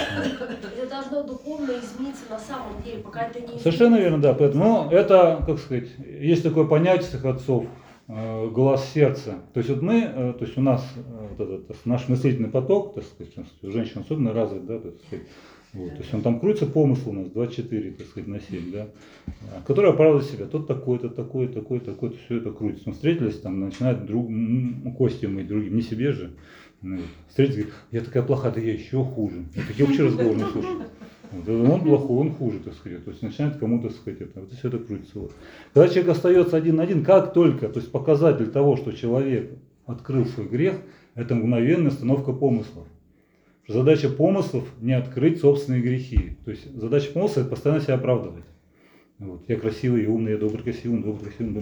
Это должно духовно измениться на самом деле, пока это не Совершенно верно, да. Поэтому ну, это, как сказать, есть такое понятие своих отцов, глаз сердца. То есть вот мы, то есть у нас вот этот, наш мыслительный поток, так сказать, у женщин особенно развит, да, так сказать, вот, то есть он там крутится помысл у нас 24, так сказать, на 7, да, который оправдывает себя. Тот такой-то, такой-то, все это крутится. Мы встретились, там начинают кости мыть другим, не себе же. Ну, встретились, говорит, я такая плохая, да я еще хуже. Я такие вообще разговор не слушаю. Вот, он плохой, он хуже, так сказать. То есть начинает кому-то сказать это. Вот и все это крутится. Вот. Когда человек остается один на один, как только, то есть показатель того, что человек открыл свой грех, это мгновенная остановка помыслов. Задача помыслов не открыть собственные грехи. То есть задача помыслов это постоянно себя оправдывать. Вот. Я красивый, я умный, я добрый, красивый, добрый, красивый.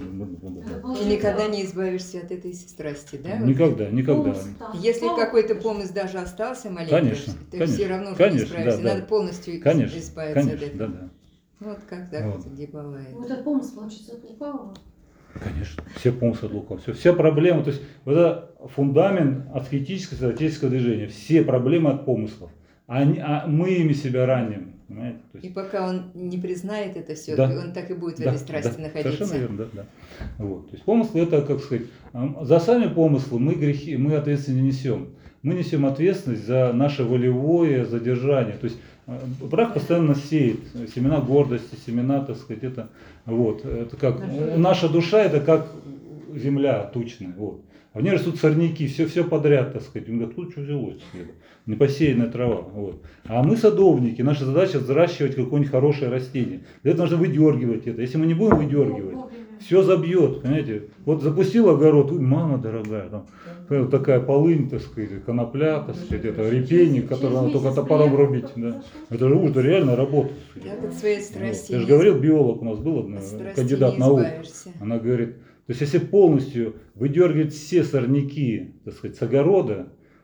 И никогда не избавишься от этой страсти, да? Никогда, никогда. Если какой-то помысл даже остался маленький, Конечно, ты конечно, все равно уже конечно, не справишься. да, да. Надо полностью Конечно, избавиться от конечно, этого. да. Вот как так Вот. где бывает. Вот этот помысл получится от лукавого. Конечно, все помыслы от лукавого. Все проблемы, то есть вот это фундамент аскетического стратегического движения. Все проблемы от помыслов. А мы ими себя раним. Понимаете? То есть, И пока он не признает это все, Да. он так и будет в этой страсти находиться. Совершенно верно, да. Вот. То есть помыслы это, как сказать, за сами помыслы мы грехи, мы ответственность не несем. Мы несем ответственность за наше волевое задержание. То есть враг постоянно сеет семена гордости, семена, так сказать, это вот. Это как наша душа, это как земля тучная. Вот. А в ней растут сорняки, все подряд, так сказать. Он говорит, тут что взялось? Непосеянная трава. Вот. А мы садовники, наша задача взращивать какое-нибудь хорошее растение. Для этого нужно выдергивать это. Если мы не будем выдергивать, все забьет, понимаете. Вот запустил огород, ой, мама дорогая, там вот такая полынь, так сказать, конопля, так сказать, это репейник, который надо только топором рубить. Да. Это же ужас, реально работа. Так от своей Вот. страсти. Я же говорил, биолог у нас был, от страсти кандидат не наук. избавишься. Она говорит, то есть если полностью выдергивать все сорняки, так сказать, с огорода,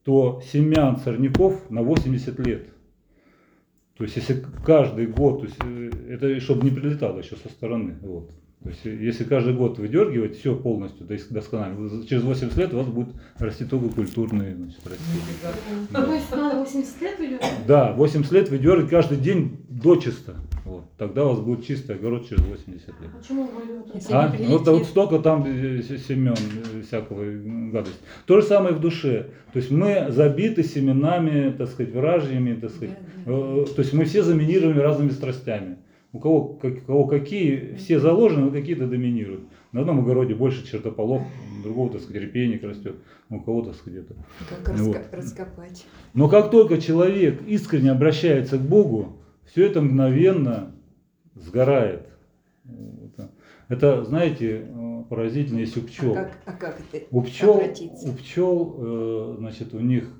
то семян сорняков на 80 лет. То есть, если каждый год, то есть, это чтобы не прилетало еще со стороны. Вот. То есть, если каждый год выдергивать все полностью досконально, через 80 лет у вас будет расти только культурные, значит, растения. То есть надо 80 лет идет? Да, 80 лет выдергивать каждый день дочисто. Вот. Тогда у вас будет чистый огород через 80 лет. Почему валюта? Если А? не Вот, прилетит. вот столько там семен всякого гадости. То же самое в душе. То есть мы забиты семенами, так сказать, вражьими, так сказать. Да, То есть мы все заминированы разными страстями. У кого какие, все заложены, но какие-то доминируют. На одном огороде больше чертополох, у другого, так сказать, репейник растет, у кого-то, так сказать, это. Как Вот. раскопать. Но как только человек искренне обращается к Богу, все это мгновенно сгорает. Это, знаете, поразительно, если у пчел. А как это У пчел, обратиться? значит, у них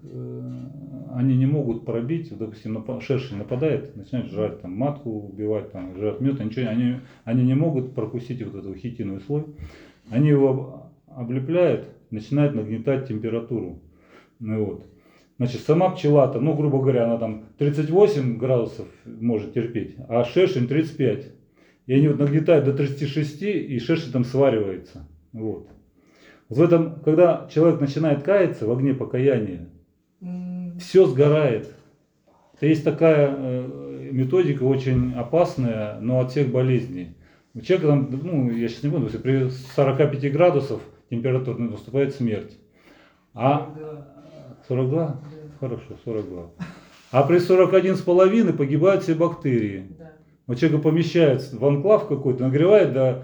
они не могут пробить, вот, допустим, шершень нападает, начинают жрать там матку, убивать, там, жрать мед, они не могут прокусить вот этот хитиновый слой. Они его облепляют, начинают нагнетать температуру. Ну, вот. Значит, сама пчела-то, ну, грубо говоря, она там 38 градусов может терпеть, а шершень 35. И они вот нагнетают до 36, и шершень там сваривается. Вот. Вот в этом, когда человек начинает каяться в огне покаяния, все сгорает. Это есть такая методика очень опасная, но от всех болезней. У человека там, ну, я сейчас не буду, если при 45 градусов температура наступает смерть. А 42? Да. Хорошо, 42. А при 41,5 погибают все бактерии. Да. Вот человека помещает в анклав какой-то, нагревает до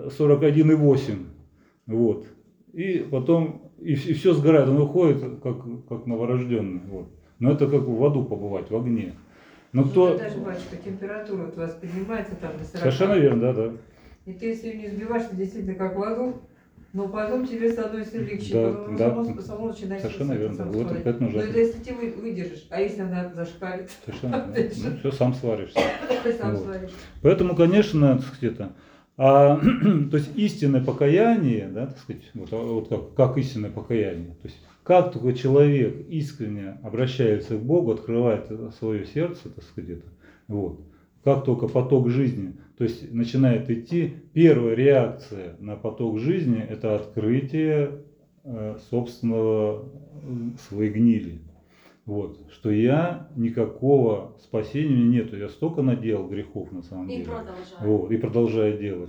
41,8. Вот. И потом, и все сгорает, он уходит как новорожденный. Вот. Но это как в аду побывать, в огне. Но Ну, кто... даже, батюшка, температура вот у вас поднимается там до 40. Совершенно верно, да. И ты, если ее не сбиваешь, то действительно как в аду, но потом тебе становится легче, Да, потому да. что само начинает Совершенно верно. сам Вот сварить. это нужно. Но это если ты выдержишь, а если она зашкалит, Совершенно верно. Ну, все, сам сваришься. ты сам Вот. сваришь. Поэтому, конечно, так сказать, то есть истинное покаяние, да, так сказать, вот как истинное покаяние. То есть как только человек искренне обращается к Богу, открывает свое сердце, так сказать, вот, как только поток жизни, то есть начинает идти, первая реакция на поток жизни – это открытие собственного своей гнили. Вот, что я никакого спасения у меня нету, я столько наделал грехов на самом И деле. продолжаем. Вот, и продолжаю делать.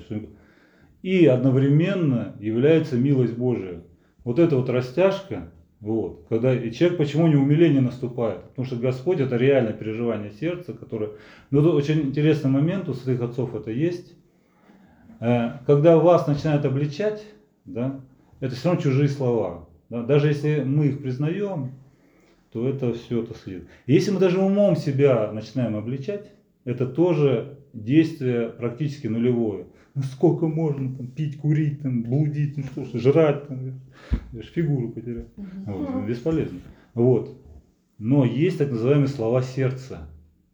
И одновременно является милость Божия. Вот эта вот растяжка, вот, когда и человек, почему не умиление наступает? Потому что Господь это реальное переживание сердца, которое... Ну, это очень интересный момент, у святых отцов это есть. Когда вас начинают обличать, да, это все равно чужие слова. Да? Даже если мы их признаем, то это все это следует. Если мы даже умом себя начинаем обличать, это тоже действие практически нулевое. Ну сколько можно там, пить, курить, там, блудить, ну что ж, жрать, там, фигуру потерять. Вот, бесполезно. Вот. Но есть так называемые слова сердца.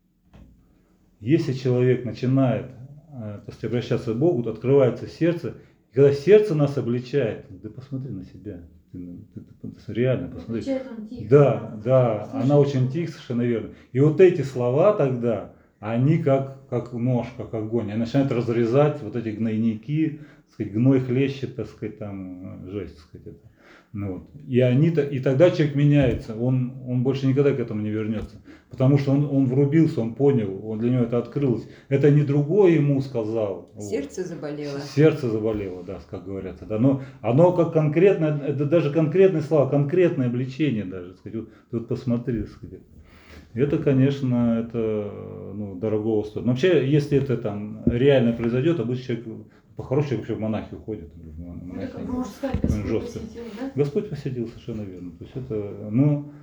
Если человек начинает так сказать, обращаться к Богу, то открывается сердце. И когда сердце нас обличает, да посмотри на себя. Ты реально посмотри. Отвечает он тихо. Да, Слушай, она очень тихо, совершенно верно. И вот эти слова тогда, они как нож, как огонь. Они начинают разрезать вот эти гнойники, так сказать, гной хлещет, так сказать, там, жесть, так сказать. Это. Ну, вот. И тогда человек меняется, он больше никогда к этому не вернется. Потому что он врубился, он понял, для него это открылось. Это не другой ему сказал. Сердце заболело. Сердце заболело, да, как говорят. Да. Но оно как конкретное, это даже конкретные слова, конкретное обличение даже. Сказать, вот посмотри, сказать. Это, конечно, это дорогого стоит. Но вообще, если это там реально произойдет, обычно человек по-хорошему вообще в монахи уходит. Ну, так можно сказать, Господь жестко. посетил, да? Господь посетил, совершенно верно. То есть это,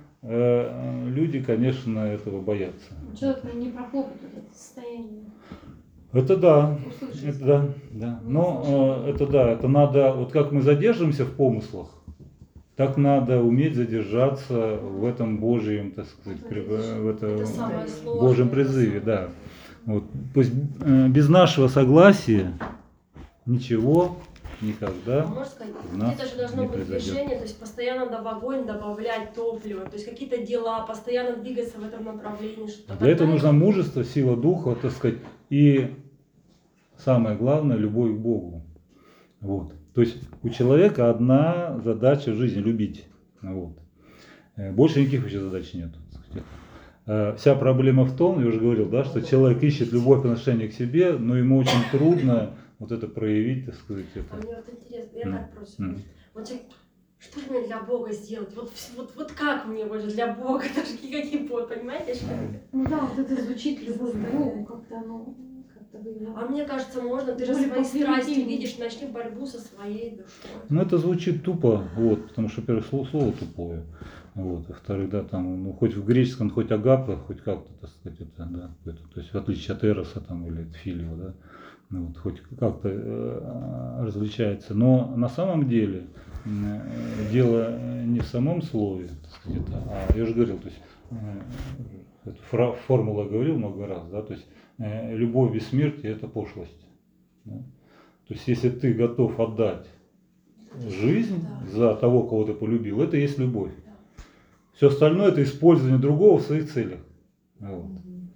люди, конечно, этого боятся. Человек не проходит это состояние. Это да, Услышать. это да. Но это надо, вот как мы задержимся в помыслах, так надо уметь задержаться в этом Божьем, так сказать, в этом Это самое сложное. Божьем призыве, да. Вот. То есть без нашего согласия ничего никогда. можно сказать, у нас где-то же должно не быть произойдет. движение, то есть постоянно в огонь добавлять топливо, то есть какие-то дела, постоянно двигаться в этом направлении. Что Для этого нужно мужество, сила духа, так сказать, и самое главное, любовь к Богу. Вот. То есть у человека одна задача в жизни – любить. Вот. Больше никаких вообще задач нет. Вся проблема в том, я уже говорил, да, что человек ищет любовь по отношению к себе, но ему очень трудно вот это проявить, так сказать. А мне вот интересно, я так просто. Мгм. Вот человек, что мне для Бога сделать? Вот как мне вот для Бога? Это же какие понимаете, что это? Ну да, вот это звучит любовь к Богу, как-то оно, как-то вы... А мне кажется, можно, ты же Более свои страсти по-примитивному. видишь, начни борьбу со своей душой. Ну, это звучит тупо, вот, потому что, во-первых, слово тупое. Вот, во-вторых, да, там, ну, хоть в греческом, хоть агапа, хоть как-то, так сказать, это, да, это, то есть в отличие от эроса там, или от филио, да, ну, вот, хоть как-то различается. Но на самом деле дело не в самом слове, так сказать, а я же говорил, то есть эту формулу я говорил много раз, да, то есть любовь без смерти – это пошлость. Да? То есть если ты готов отдать жизнь за того, кого ты полюбил, это и есть любовь. Все остальное – это использование другого в своих целях. Вот.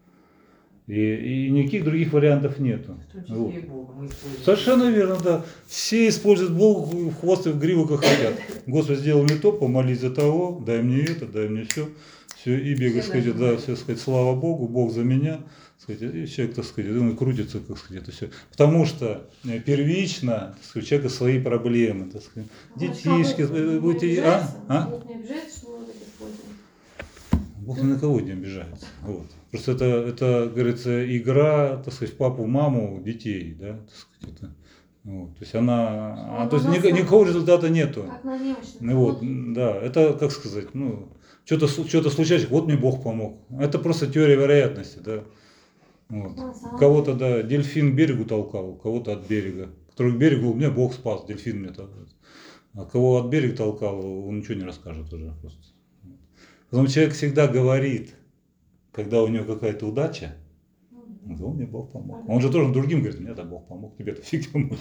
И никаких других вариантов нету. В том числе Вот. и Бога мы используем. Совершенно верно, да. Все используют Бога в хвост и в гриву, как хотят. Господи, сделал мне то, помолись за того, дай мне это, дай мне все. Все, и бегать, сказать, да, все, сказать, слава Богу, Бог за меня. Сказать, и человек, так сказать, он крутится, как сказать, это все. Потому что первично, так сказать, у человека свои проблемы, так сказать. Детишки, будете. Бог не обижается, что мы вот это используем. Бог ни на кого не обижается. Вот. Просто это, говорится, игра, так сказать, в папу, маму, детей, да, так сказать, это. Вот. То есть она, то есть никакого результата нету. Как на немощных. Ну, вот, да, это, как сказать, ну, что-то случается, вот мне Бог помог. Это просто теория вероятности, да. Вот. У кого-то, да, дельфин к берегу толкал, у кого-то от берега. Который к берегу, меня Бог спас, дельфин мне толкал. А кого от берега толкал, он ничего не расскажет уже просто. Потому что человек всегда говорит, когда у него какая-то удача, вот, мне Бог помог. Он же тоже другим говорит, мне да Бог помог, тебе-то фиг помог.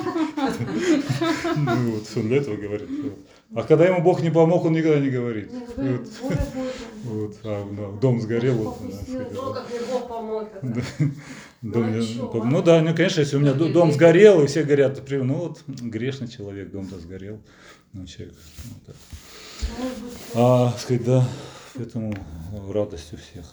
Ну вот, он для этого говорит. А когда ему Бог не помог, он никогда не говорит. Вот, дом сгорел. Ну, как мне Бог помог. Ну да, ну конечно, если у меня дом сгорел, и все говорят, ну вот грешный человек, дом-то сгорел. Ну, человек, сказать, да, поэтому радость у всех.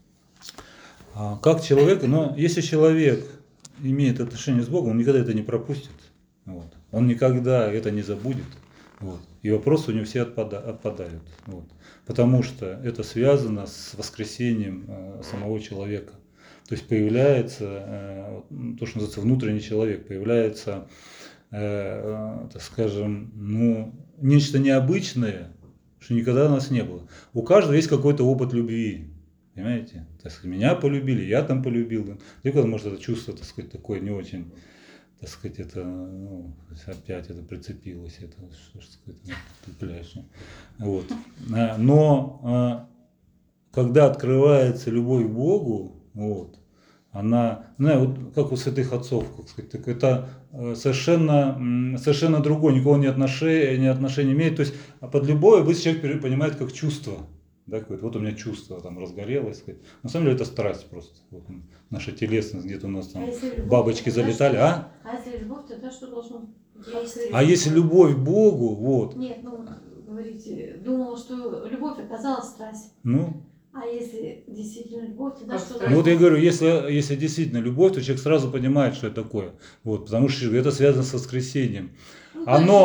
Как человек, но если человек имеет отношение с Богом, он никогда это не пропустит. Вот. Он никогда это не забудет. Вот. И вопросы у него все отпадают. Вот. Потому что это связано с воскресением самого человека. То есть появляется то, что называется внутренний человек, появляется, так скажем, ну, нечто необычное, что никогда у нас не было. У каждого есть какой-то опыт любви. Понимаете? Так сказать, меня полюбили, я там полюбил. И когда, может, это чувство, так сказать, такое не очень, так сказать, это, ну, опять это прицепилось, это, что сказать, пляшно. Вот. Но когда открывается любовь к Богу, вот, она, ну, вот как у святых отцов, как сказать, так это совершенно другое, никакого не отношения имеет. То есть под любовью обычно человек понимает как чувство. Да, вот у меня чувство там разгорелось. На самом деле это страсть просто. Вот наша телесность, где-то у нас там бабочки залетали. А если любовь, тогда что должно действовать? А если любовь к Богу, вот. Нет, ну, говорите, думала, что любовь оказалась страсть. Ну. А если действительно любовь, тогда что Ну вот я говорю, если действительно любовь, то человек сразу понимает, что это такое. Вот, потому что это связано с воскресением. Ну,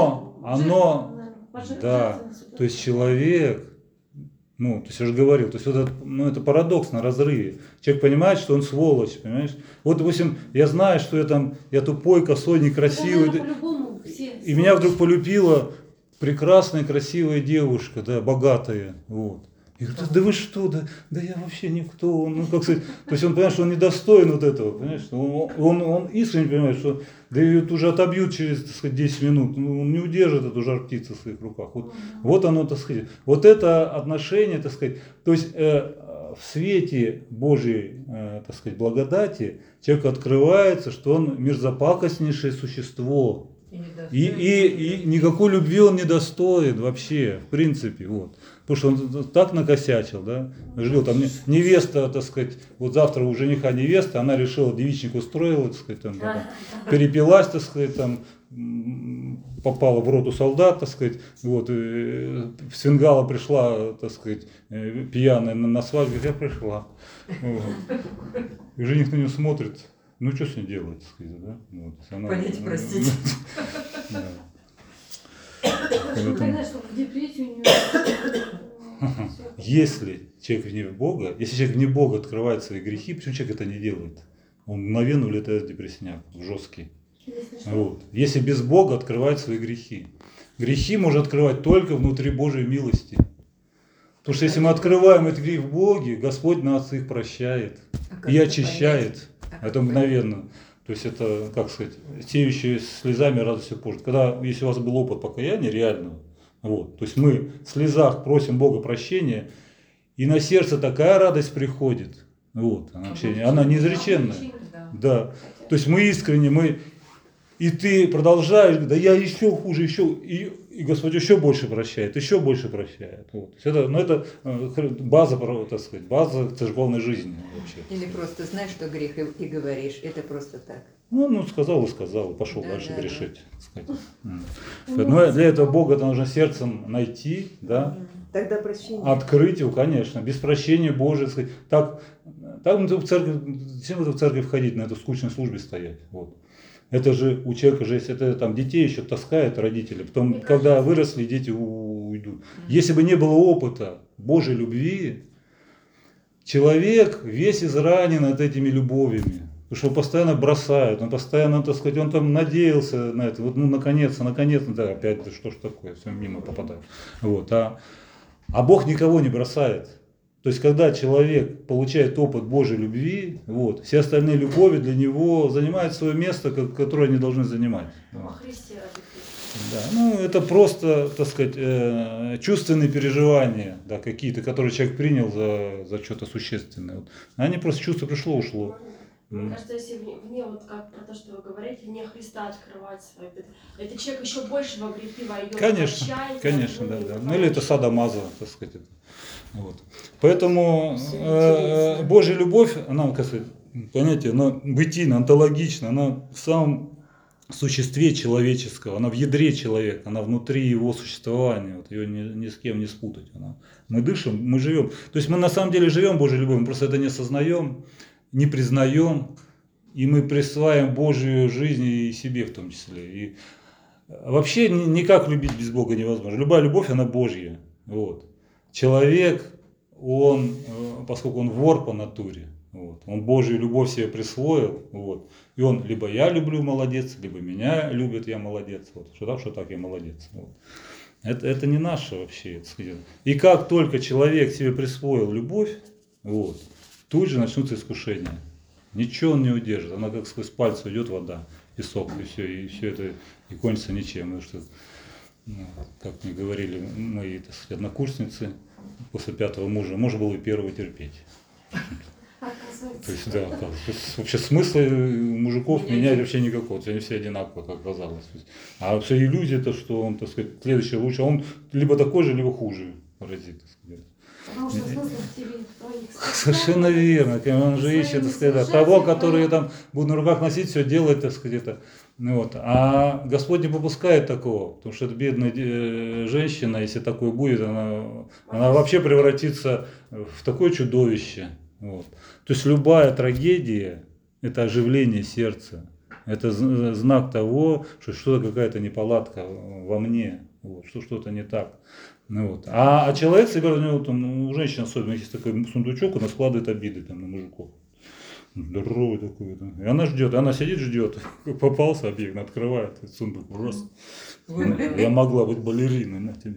да, то есть человек, ну, то есть я же говорил, то есть вот это, ну, это парадокс на разрыве. Человек понимает, что он сволочь, понимаешь? Вот, допустим, я знаю, что я тупой, косой, некрасивый. И меня вдруг полюбила прекрасная, красивая девушка, да, богатая, вот. И говорит, да вы что, да я вообще никто, ну как сказать, то есть он понимает, что он недостоин вот этого, понимаешь, он искренне понимает, что да ее уже отобьют через, так сказать, 10 минут, ну, он не удержит эту жар птицу в своих руках, вот оно, так сказать, вот это отношение, так сказать, то есть в свете Божьей, так сказать, благодати человеку открывается, что он мерзопакостнейшее существо. И никакой любви он не достоин вообще, в принципе, вот. Потому что он так накосячил, да, жил там невеста, так сказать, вот завтра у жениха невеста, она решила, девичник устроила, так сказать, там, перепилась, так сказать, там, попала в рот у солдат, так сказать, вот, с Венгала пришла, так сказать, пьяная на свадьбу, говорит, я пришла. Вот. И жених на нее смотрит, ну что с ней делать, так сказать, да? Вот, она, Понять, простить. Да. Ну, тогда, чтобы в депрессию не Если человек вне Бога, если человек вне Бога открывает свои грехи, почему человек это не делает? Он мгновенно улетает в депрессняк, в жесткий. Вот. Если без Бога открывает свои грехи. Грехи можно открывать только внутри Божьей милости. Потому что если мы открываем эти грехи в Боге, Господь нас их прощает и очищает. Это мгновенно. То есть это, как сказать, сеющие слезами радостью позже. Когда, если у вас был опыт покаяния реального, вот, то есть мы в слезах просим Бога прощения, и на сердце такая радость приходит. Вот, она неизреченная. Да. То есть мы искренне, и ты продолжаешь, да я еще хуже, и Господь еще больше прощает. Вот. Это база, так сказать, база церковной жизни вообще. Или просто знаешь, что грех и говоришь, это просто так. Ну, сказал, и пошел дальше Да. грешить. Так сказать. Но для этого Бога нужно сердцем найти, да, Тогда прощение. открыть его, конечно, без прощения Божия. Так мы в церковь, зачем в церковь ходить, на эту скучной службе стоять? Вот. Это же у человека же, если это там детей еще таскают родители, потом, когда выросли, дети уйдут. Если бы не было опыта Божьей любви, человек весь изранен от этими любовями. Потому что его постоянно бросают, он постоянно, так сказать, он там надеялся на это. Вот, наконец, да, опять, что ж такое, все мимо попадает. Вот, а Бог никого не бросает. То есть, когда человек получает опыт Божьей любви, вот, все остальные любови для него занимают свое место, которое они должны занимать. О Христе ради Христа. Да, это просто, так сказать, чувственные переживания, да, какие-то, которые человек принял за что-то существенное. Вот. Они просто чувство пришло, ушло. Мне кажется, если вне, вот как про то, что вы говорите, вне Христа открывать свой это человек еще больше во грехи войдет. Конечно, да. Ну или это садомаза, так сказать. Вот. Поэтому Божья любовь, она, как сказать, понятие, она бытийна, онтологична, она в самом существе человеческого, она в ядре человека, она внутри его существования, вот ее ни с кем не спутать. Мы дышим, мы живем. То есть мы на самом деле живем Божьей любовью, мы просто это не осознаем, не признаем, и мы присваиваем Божью жизнь и себе в том числе. И вообще никак любить без Бога невозможно. Любая любовь, она Божья. Вот. Человек, поскольку он вор по натуре, вот, он Божью любовь себе присвоил, вот, и он либо я люблю, молодец, либо меня любят, я молодец, вот, что так, я молодец. Вот. Это не наше вообще. И как только человек себе присвоил любовь, вот, тут же начнутся искушения. Ничего он не удержит. Она как сквозь пальцы идет вода, песок, и все это и кончится ничем. Потому что, как мне говорили мои, так сказать, однокурсницы, после 5-го мужа можно было и 1-го терпеть. То есть, да, то есть, вообще смысла у мужиков менять вообще никакого, они все одинаковые, как оказалось. А вообще иллюзия то, что он, так сказать, следующий лучше, а он либо такой же, либо хуже паразит, так сказать. Потому что смысл в тебе твоих. Совершенно верно. Он же ищет, так сказать, того, который там будет на руках носить, все делать, так сказать, это. Вот. А Господь не попускает такого, потому что эта бедная женщина, если такое будет, она вообще превратится в такое чудовище. Вот. То есть любая трагедия – это оживление сердца. Это знак того, что что-то какая-то неполадка во мне, вот, что что-то не так. Вот. А человек собирает, у него там, у женщин особенно есть такой сундучок, она складывает обиды там, на мужиков. Здоровый такой. Да. И она ждет, она сидит, ждет. Попался объект, открывает сундук. Раз. Я могла быть балериной на тебе.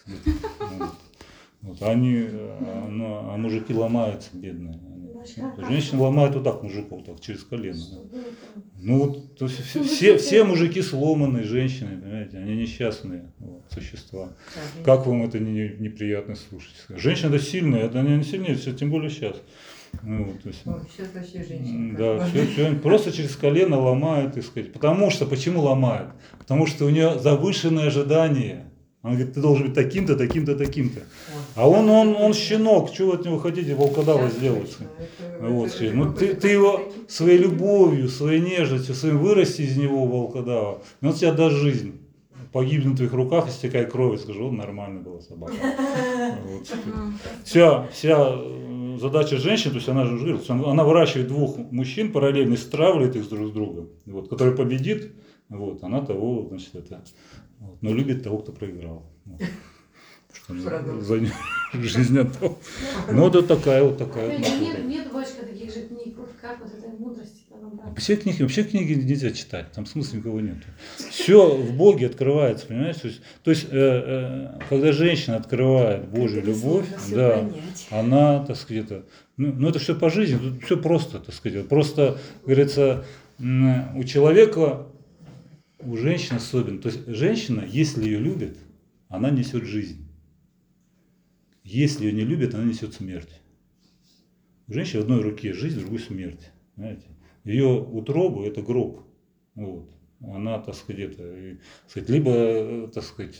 Вот. А мужики ломаются, бедные. Женщины ломают вот так мужиков, так, через колено. Ну вот, то есть все мужики сломанные, женщины, понимаете, они несчастные существа. Как вам это неприятно слушать? Женщина это сильная, это не сильнее, тем более сейчас. Ну, вот, то есть, Сейчас вообще женщина. да, все, просто через колено ломает, так сказать. Потому что, почему ломает? Потому что у нее завышенные ожидания. Он говорит, ты должен быть таким-то, таким-то, таким-то. А он щенок, что вы от него хотите, волкодава сделать? Вот, ну, ты его своей любовью, своей нежностью, своим вырасти из него волкодава, и он тебя даст жизнь. Погибнет в твоих руках, истекая кровью, скажу, он нормальная была собака. Вот. Вся задача женщины, то есть она же говорит, она выращивает двух мужчин параллельно, стравливает их друг с другом. Вот, который победит, вот, она того, значит, это, вот, но любит того, кто проиграл. Вот. Что за жизнь отдал. Ну, вот такая вот такая. Нет, бачка, таких же книг, вот как вот этой мудрости там набрать. Вообще книги нельзя читать, там смысла никого нет. Все в Боге открывается, понимаешь? То есть когда женщина открывает Божью любовь, да, она, так сказать, ну это все по жизни, тут все просто, так сказать. Просто, говорится, у человека, у женщины особенно, то есть женщина, если ее любят, она несет жизнь. Если ее не любят, она несет смерть. У женщины в одной руке жизнь, в другой смерть. Знаете? Ее утроба – это гроб. Вот. Она, так сказать, либо, так сказать,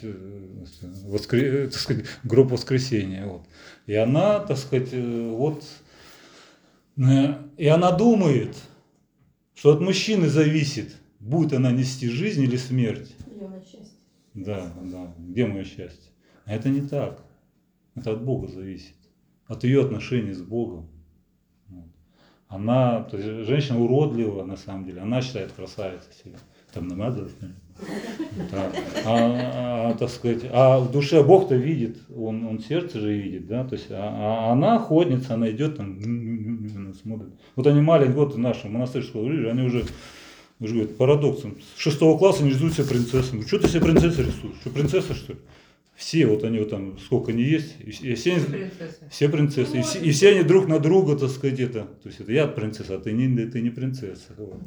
гроб воскресения. Вот. И она, так сказать, вот, и она думает, что от мужчины зависит, будет она нести жизнь или смерть. Ее счастье. Да, где мое счастье? А это не так. Это от Бога зависит. От ее отношений с Богом. Она, то есть женщина уродлива на самом деле, она считает красавицей себя. Там намазалась. Так сказать, а в душе Бог-то видит, он сердце же видит, да, то есть, она охотница, она идет там, смотрит. Вот они маленькие, вот в нашем монастырском школе, они уже говорят, парадоксом, с 6 класса они рисуют себя принцессами. Что ты себе принцессой рисуешь? Что, принцесса, что ли? Все вот они вот там, сколько они есть, и все принцессы, и все они друг на друга, так сказать, это, то есть это я принцесса, а ты не принцесса. Вот.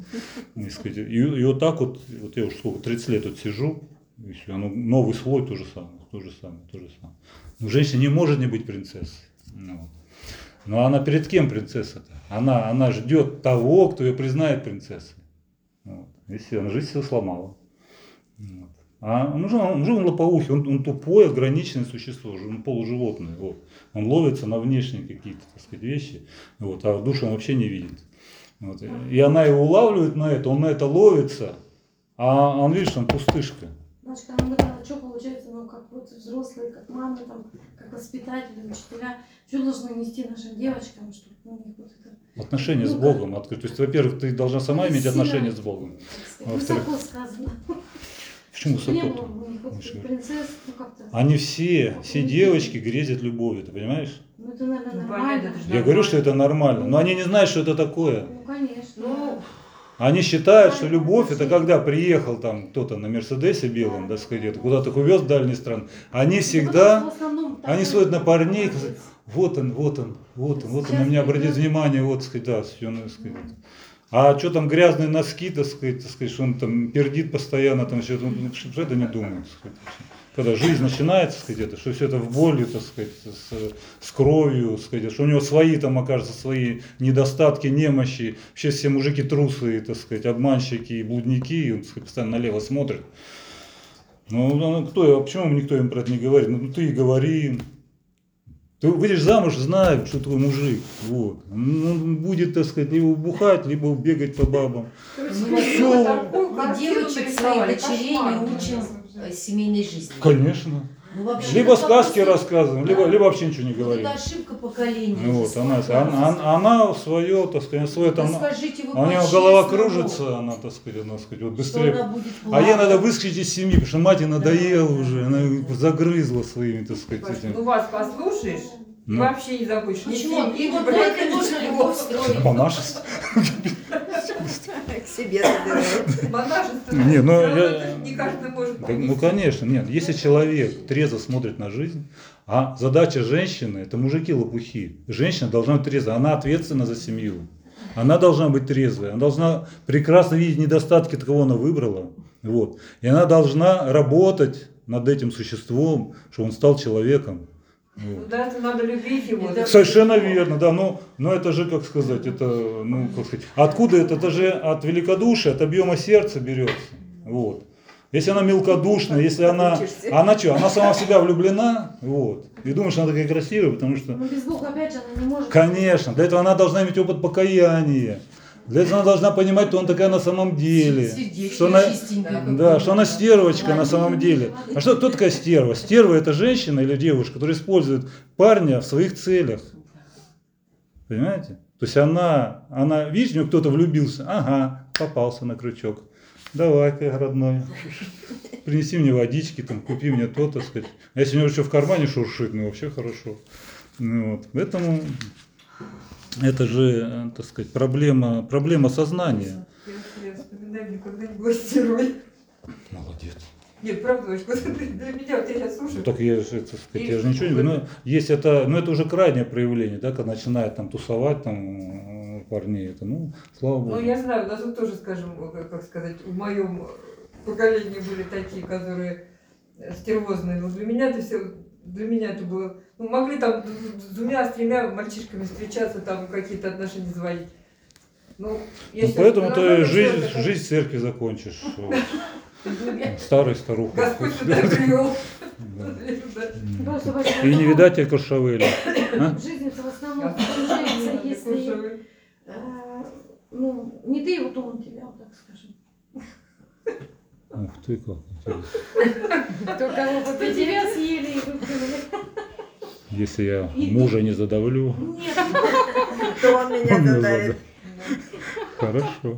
И вот так вот я уже сколько, 30 лет вот сижу, и все, новый слой то же самое. Но женщина не может не быть принцессой. Вот. Но она перед кем принцесса-то? Она ждет того, кто ее признает принцессой. Вот. И все, она жизнь себя сломала. Вот. А он лопоухий, он тупое, ограниченное существо, он полуживотное. Вот. Он ловится на внешние какие-то, так сказать, вещи, вот, а в душу он вообще не видит. Вот. И она его улавливает на это, он на это ловится, а он видит, что он пустышка. Значит, а что получается, ну, как вот взрослые, как мамы, там, как воспитатели, учителя, что должны нести нашим девочкам, чтобы у них вот это... Отношения с Богом открыть. То есть, во-первых, ты должна сама иметь отношения с Богом. Высоко сказано. Почему Не высоко? было у них вот принцесс, ну как-то... Они все девочки грезят любовью, ты понимаешь? Ну это, наверное, Ну, нормально. понятно, это же Я говорю, что это нормально, но они не знают, что это такое. Ну, конечно. Ну, Они считают, что любовь это когда приехал там кто-то на Мерседесе белом, да, сказать, куда-то их увез в дальние страны. Они всегда, они смотрят на парней, говорят, вот он, на меня обратит внимание, вот, сказать, да, все, ну, сказать. А что там грязные носки, так сказать, что он там пердит постоянно, там что-то, что это не думает, так сказать. Когда жизнь начинается, сказать, это, что все это в боли, так сказать, с кровью, сказать, что у него свои там окажутся свои недостатки, немощи, вообще все мужики трусы, так сказать, обманщики и блудники, и он, так сказать, постоянно налево смотрит. Ну почему никто им про это не говорит? Ну ты и говори. Ты выйдешь замуж, знай, что твой мужик. Вот. Он будет, так сказать, либо бухать, либо бегать по бабам. Мы девочек своих дочерей не учим семейной жизни. Конечно. Ну, вообще, Либо сказки рассказываем, либо вообще ничего не вот говорим. это ошибка поколения. Вот, она свое, так сказать, свое там. Скажите, вы У нее голова кружится, она, так сказать, вот быстрее. А ей надо выскочить из семьи, потому что мать ей надоела уже, она загрызла своими, так сказать, этим. ну вас послушаешь, и Ну. вообще не забудешь. Почему? И вот это нужно любовь строить. Монашество. К себе забирают. Монашество. Не, ну, всё равно я- это не каждый может Ну, понять. конечно, нет. Если человек трезво смотрит на жизнь, а задача женщины, это мужики лопухи. Женщина должна быть трезвой, она ответственна за семью. Она должна быть трезвой, она должна прекрасно видеть недостатки, кого она выбрала. Вот. И она должна работать над этим существом, чтобы он стал человеком. Вот. Да, это надо любить его. да. Совершенно верно, да, но это же, как сказать, это, ну, как сказать, откуда это? Это же от великодушия, от объема сердца берется, вот. Если она мелкодушная, если она что, она сама в себя влюблена, вот, и думает, что она такая красивая, потому что, Но без Бога, опять же, она не может. конечно, для этого она должна иметь опыт покаяния, для этого она должна понимать, кто она такая на самом деле, Сердечко что она, чистенькое. да, что она стервочка на самом деле. А что, кто такая стерва? Стерва – это женщина или девушка, которая использует парня в своих целях. Понимаете? То есть она видишь, в нее кто-то влюбился, ага, попался на крючок. Давай-ка, родной, принеси мне водички, там, купи мне то, так сказать. А если у него еще в кармане шуршит, ну вообще хорошо. Ну, вот. Поэтому это же, так сказать, проблема сознания. Я вспоминаю, никогда не была стервой. Молодец. Нет, правда, Васька, вот для меня, вот я сейчас слушаю. Ну, так я же, так сказать, я же ничего не говорю. Но есть это, это уже крайнее проявление, да, когда начинает там тусовать там парней, это, ну, слава богу. Ну, я знаю, у нас вот тоже, скажем, как сказать, в моем поколении были такие, которые стервозные. Но для меня это было, ну, могли там с двумя, с тремя мальчишками встречаться, там какие-то отношения заводить. Ну, Ну, поэтому ты жизнь в церкви закончишь. Вот. Старый старуха. Господь туда привел. Да. Просто Вася, И не видать тебе Куршавеля. А? жизнь-то в основном заключается, если ну, не ты его, то он тебя, вот так скажем. Ух ты, как интересно. Кто кого попить, тебя съели и выплюнули. Если я мужа не задавлю, Нет, То он меня он меня задавит. задавит. Хорошо.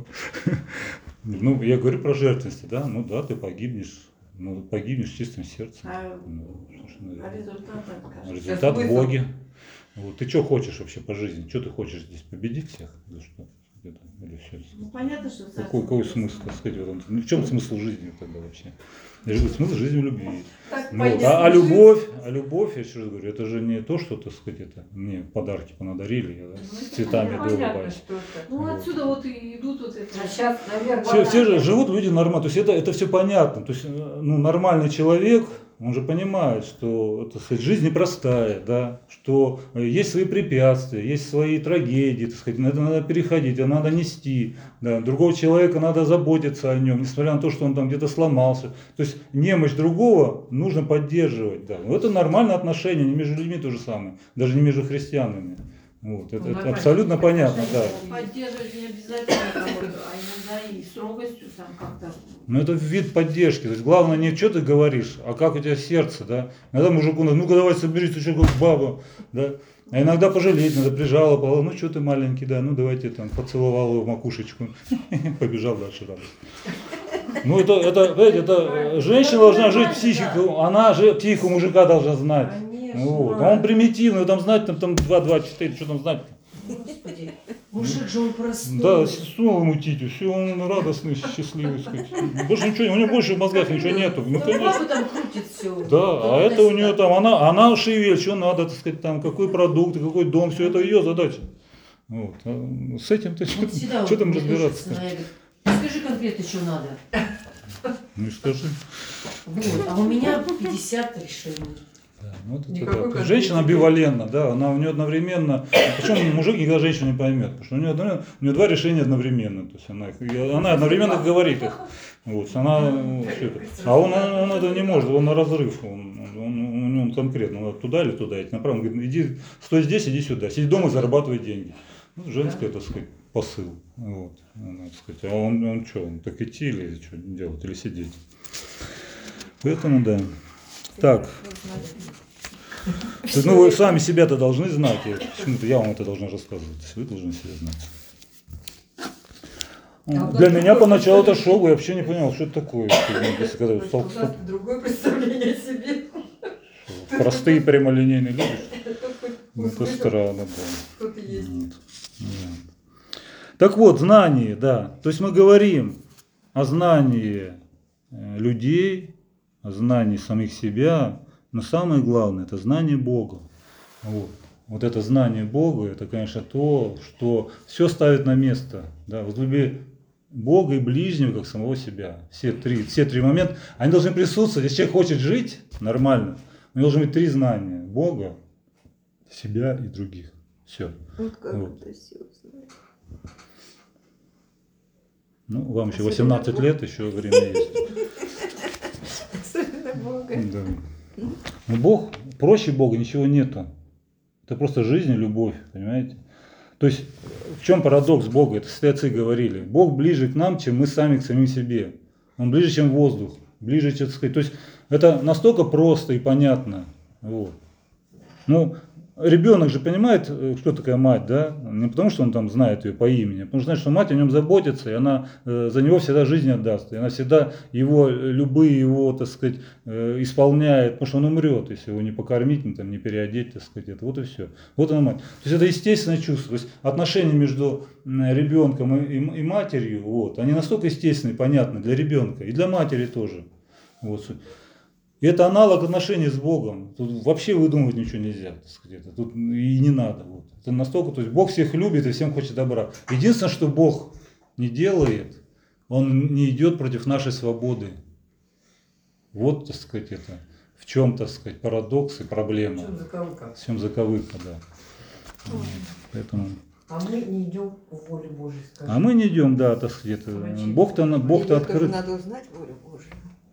Ну, я говорю про жертвенность, да? Ну да, ты погибнешь. Ну, погибнешь с чистым сердцем. Ну, совершенно верно. результат А результат в Боге. Вот. Ты что хочешь вообще по жизни? Что ты хочешь здесь? Победить всех? Или что? Или все? Ну, понятно, что Какой смысл, так сказать, в этом? Ну, в чем смысл жизни тогда вообще? Смысл жизни в любви. Так Ну, понятно. а любовь, я еще раз говорю, это же не то, что, так сказать, это мне подарки понадарили, я с цветами иду Понятно, улыбаюсь. что это. Ну, отсюда вот и идут вот это. А сейчас, наверное, Все же живут люди нормально, то есть это все понятно. То есть, ну, нормальный человек, он же понимает, что, так сказать, жизнь непростая, да, что есть свои препятствия, есть свои трагедии, так сказать, на это надо переходить, это надо нести, да, другого человека надо заботиться о нем, несмотря на то, что он там где-то сломался. То есть немощь другого нужно поддерживать, да. Но это нормальное отношение, не между людьми то же самое, даже не между христианами. Вот, это абсолютно понятно, да. Поддерживать не обязательно кого-то, а иногда и строгостью там как-то. Но это вид поддержки. То есть главное не что ты говоришь, а как у тебя сердце, да. Иногда мужику надо, ну-ка давай соберись, ты что, как баба, да. А иногда пожалеть надо, прижала, ну что ты маленький, да, ну давайте там, поцеловал его в макушечку, побежал дальше радость. Ну это, знаете, это женщина должна жить психику, она же психику мужика должна знать. Вот. А он примитивный, там знать, там 2, 2, 4, что там знать. Господи, мужик же он простой. Да, сунул ему титю, все, он радостный, счастливый, сказать. Больше ничего, у него больше в мозгах ничего нету. Ну, конечно. Папа там крутит все. Да, а это у нее там, она шевель, что надо, так сказать, там, какой продукт, какой дом, все это ее задача. Вот. А с этим ты Вот всегда что там вот меня тоже разбираться? останавливает. Ну, скажи конкретно, что надо. Ну и скажи. Вот. А у меня 50 решений. Да, ну, вот это Никакой да. конкретики. Женщина амбивалентна, да, она у нее одновременно, причем мужик никогда женщину не поймет, потому что у нее два решения одновременно, то есть она одновременно говорит их, вот, она, всё это. А он это не может, он на разрыв, он конкретно, надо туда или туда идти, направо, он говорит, иди, стой здесь, иди сюда, сиди дома и зарабатывай деньги. Ну, женское, так сказать, посыл, вот, так сказать, а он что, он так идти или что делать, или сидеть. Поэтому, да. Так. То есть, ну, вы сами себя-то должны знать, и почему-то я вам это должен рассказывать, то есть вы должны себя знать. Для меня поначалу это шок, я вообще не понял, что это такое. Если когда У нас другое представление о себе. простые прямолинейные люди, Тут это странно, да. кто-то есть. Вот. Да. Так вот, знание, да. То есть мы говорим о знании людей, о знании самих себя, но самое главное – это знание Бога. Вот это знание Бога – это, конечно, то, что все ставит на место. Да? Возлюби Бога и ближнего, как самого себя. Все три момента, они должны присутствовать. Если человек хочет жить нормально, у него должны быть три знания – Бога, себя и других. Все. Вот как Вот. это все узнать. Ну, вам еще Особенно 18 Бог. лет, еще время есть. Особенно Бога. Да. Но Бог, проще Бога ничего нету. Это просто жизнь и любовь, понимаете? То есть в чем парадокс Бога? Это святые отцы говорили. Бог ближе к нам, чем мы сами к самим себе. Он ближе, чем воздух, ближе, чем, так сказать. То есть это настолько просто и понятно. Вот. Ну, ребенок же понимает, кто такая мать, да? Не потому, что он там знает ее по имени, а потому что знает, что мать о нем заботится, и она за него всегда жизнь отдаст. И она всегда его, любые его, так сказать, исполняет, потому что он умрет, если его не покормить, не переодеть, так сказать. Это вот и все. Вот она мать. То есть это естественное чувство. То есть отношения между ребенком и матерью, вот, они настолько естественные, понятны для ребенка, и для матери тоже. Вот. И это аналог отношений с Богом. Тут вообще выдумывать ничего нельзя, так сказать. Тут и не надо. Вот. Это настолько, то есть Бог всех любит и всем хочет добра. Единственное, что Бог не делает, Он не идет против нашей свободы. Вот, так сказать, это в чем, так сказать, парадокс и проблема. В чем заковыка? В чем заковыка, да. Вот. Поэтому... А мы не идем в волю Божию, скажем. А мы не идем, да, так сказать. Бог-то Мне тоже открыт. надо узнать волю Божию.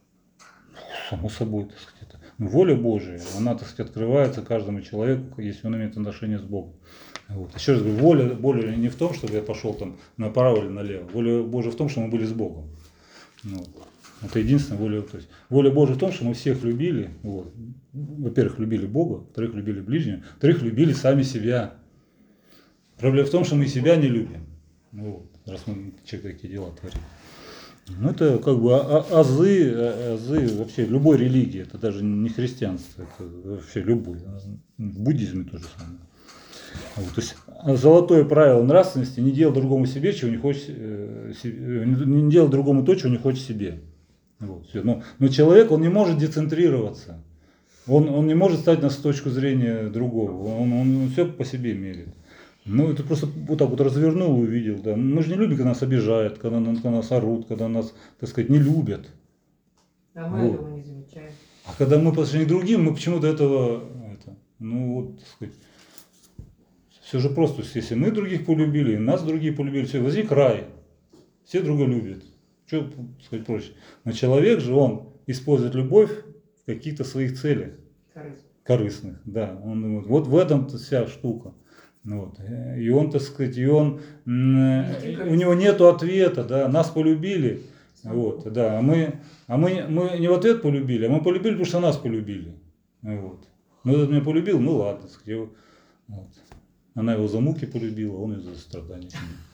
Само собой, так сказать, это. Воля Божия, она, так сказать, открывается каждому человеку, если он имеет отношение с Богом. Вот. Еще раз говорю, воля не в том, чтобы я пошел там направо или налево. Воля Божия в том, что мы были с Богом. Вот. Это единственная воля. То есть, воля Божия в том, что мы всех любили. Вот. Во-первых, любили Бога, во-вторых, любили ближнего, во-вторых, любили сами себя. Проблема в том, что мы себя не любим. Вот. Раз мы человек такие дела творим. Ну, это как бы азы вообще любой религии, это даже не христианство, это вообще любой. В буддизме то же самое. Вот, то есть золотое правило нравственности: не делай другому себе, чего не хочешь, не делай другому то, чего не хочешь себе. Вот, все. Но человек, он не может децентрироваться, он не может стать с точки зрения другого, он все по себе меряет. Ну, это просто вот так вот развернул и увидел, да. Мы же не любим, когда нас обижают, когда нас орут, когда нас, так сказать, не любят. А мы Вот. этого не замечаем. А когда мы по отношению к другим, мы почему-то этого, ну, вот, так сказать, все же просто. Если мы других полюбили, нас другие полюбили, все, возник рай, все друга любят. Что, так сказать, проще. Но человек же, он использует любовь в каких-то своих целях. Корыстных, да. Вот в этом вся штука. Вот. И он, так сказать, у него нету ответа, да, нас полюбили, вот, да, а мы не в ответ полюбили, а мы полюбили, потому что нас полюбили. Вот. Ну, этот меня полюбил, ну ладно, так сказать, вот. Она его за муки полюбила, он ее за страдания.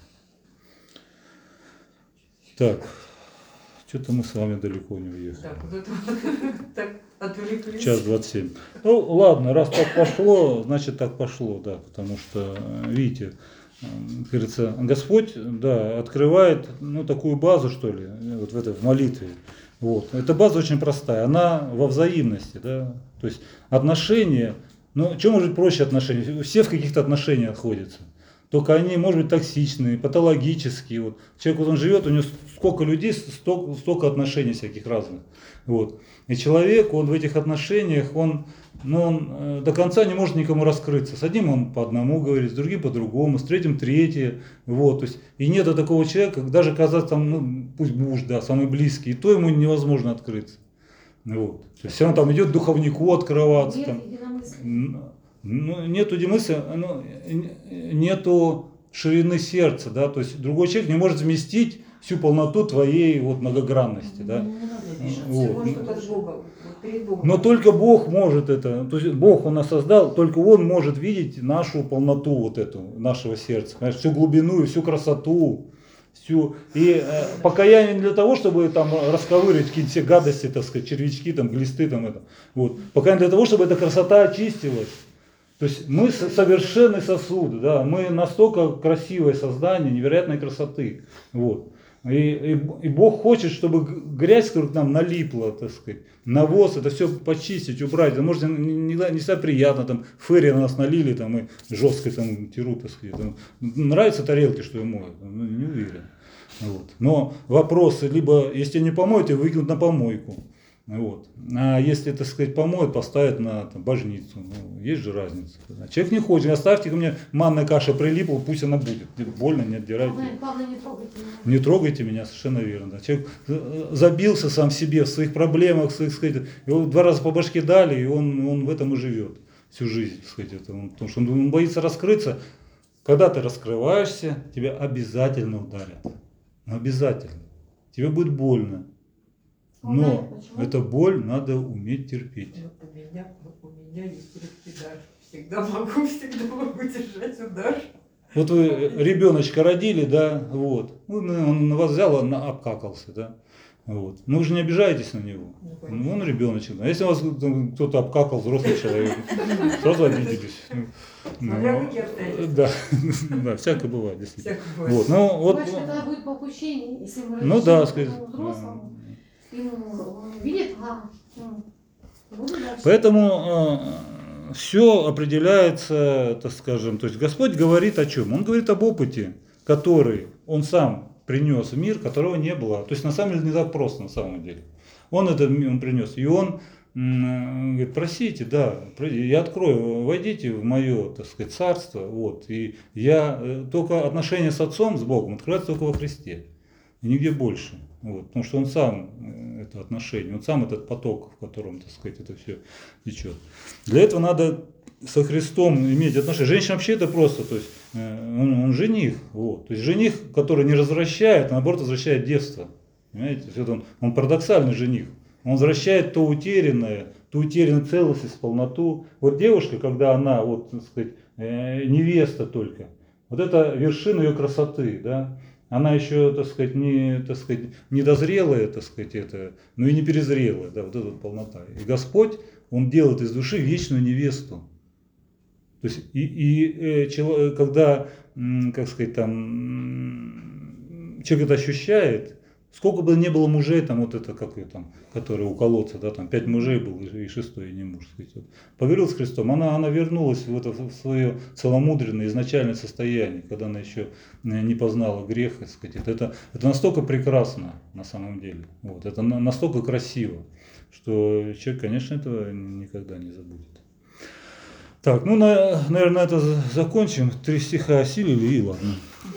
Так, что-то мы с вами далеко не уехали. Так, вот это так отвлеклись. Час 27. Ну ладно, раз так пошло, значит так пошло, да, потому что, видите, как говорится, Господь, да, открывает, ну, такую базу, что ли, вот в молитве. Вот. Эта база очень простая, она во взаимности, да, то есть отношения, ну, что может быть проще отношения? Все в каких-то отношениях находятся. Только они, может быть, токсичные, патологические. Вот. Человек, вот он живет, у него сколько людей, столько отношений всяких разных. Вот. И человек, он в этих отношениях, он до конца не может никому раскрыться. С одним он по одному говорит, с другим по-другому, с третьим третье. Вот. То есть, и нет такого человека, даже казаться там, ну, пусть муж, да, самый близкий, и то ему невозможно открыться. Вот. То есть все равно там идет духовнику открываться. Нет Там. единомыслия. Ну, нету демысля, нету ширины сердца, да, то есть другой человек не может вместить всю полноту твоей вот многогранности, да. Вот. Но только Бог может это, то есть Бог, Он нас создал, только Он может видеть нашу полноту вот эту, нашего сердца, понимаешь, всю глубину и всю красоту, и покаяние не для того, чтобы там расковырить какие-то все гадости, так сказать, червячки, там, глисты, там это, вот, покаяние для того, чтобы эта красота очистилась. То есть мы совершенный сосуд, да, мы настолько красивое создание, невероятной красоты. Вот. И Бог хочет, чтобы грязь, которая к нам налипла, так сказать, навоз, это все почистить, убрать. Это может не всегда приятно, там фэри на нас налили, там, и жестко там терут, так сказать. Там, нравятся тарелки, что я мою? Ну, не уверен. Вот. Но вопросы, либо если не помоют, и выкинут на помойку. Вот. А если, так сказать, помоет, поставить на там, божницу. Ну, есть же разница. Человек не хочет. Оставьте ко мне, манная каша прилипла, пусть она будет. Больно, не отдирайте. Главное, не трогайте меня. Не трогайте меня, совершенно верно. Да. Человек забился сам в себе, в своих проблемах, в своих, сказать, его 2 раза по башке дали, и он в этом и живет всю жизнь. Сказать, это. Потому что он боится раскрыться. Когда ты раскрываешься, тебя обязательно ударят. Обязательно. Тебе будет больно. Но Почему? эту боль надо уметь терпеть. Ну, у меня есть редкий дар. Всегда могу держать удар. Вот вы ребеночка родили, да, вот. Он на вас взял, обкакался, да. Вот. Ну вы же не обижаетесь на него. Ну, он ребеночек. А если у вас там кто-то обкакал, взрослый человек, сразу обиделись. Смотря какие обстоятельства. Да, да, всякое бывает, действительно. Всякое бывает. Вот, ну, вот, Значит, тогда будет попущение, если мы ну да, разрешим сказать. такому взрослому, и он видит, буду дальше. Поэтому все определяется, так скажем, то есть Господь говорит о чем? Он говорит об опыте, который Он сам принес в мир, которого не было. То есть на самом деле не так просто на самом деле. Он принес, и Он говорит, просите, да, я открою, войдите в мое, так сказать, царство, вот, и я только отношения с Отцом, с Богом открываются только во Христе, и нигде больше. Вот, потому что он сам это отношение, он сам этот поток, в котором, так сказать, это все течет. Для этого надо со Христом иметь отношения. Женщина вообще это просто, то есть он жених, вот, то есть жених, который не развращает, а наоборот возвращает детство. Понимаете? То есть он парадоксальный жених. Он возвращает то утерянную целостность, полноту. Вот девушка, когда она, вот, так сказать, невеста только, вот это вершина ее красоты, да. Она еще, так сказать, не дозрелая, так сказать, но и не перезрелая, да, вот эта вот полнота. И Господь, Он делает из души вечную невесту. То есть, когда, как сказать, там, человек это ощущает, сколько бы ни было мужей, там, вот это, как ее там, которые у колодца, да, там, 5 мужей было, и 6-й не муж, сказать, вот. Поговорил с Христом, она вернулась в свое целомудренное изначальное состояние, когда она еще не познала грех, так сказать. Это настолько прекрасно на самом деле, вот, это настолько красиво, что человек, конечно, этого никогда не забудет. Так, ну, наверное, это закончим. 3 стиха осилили, и ладно.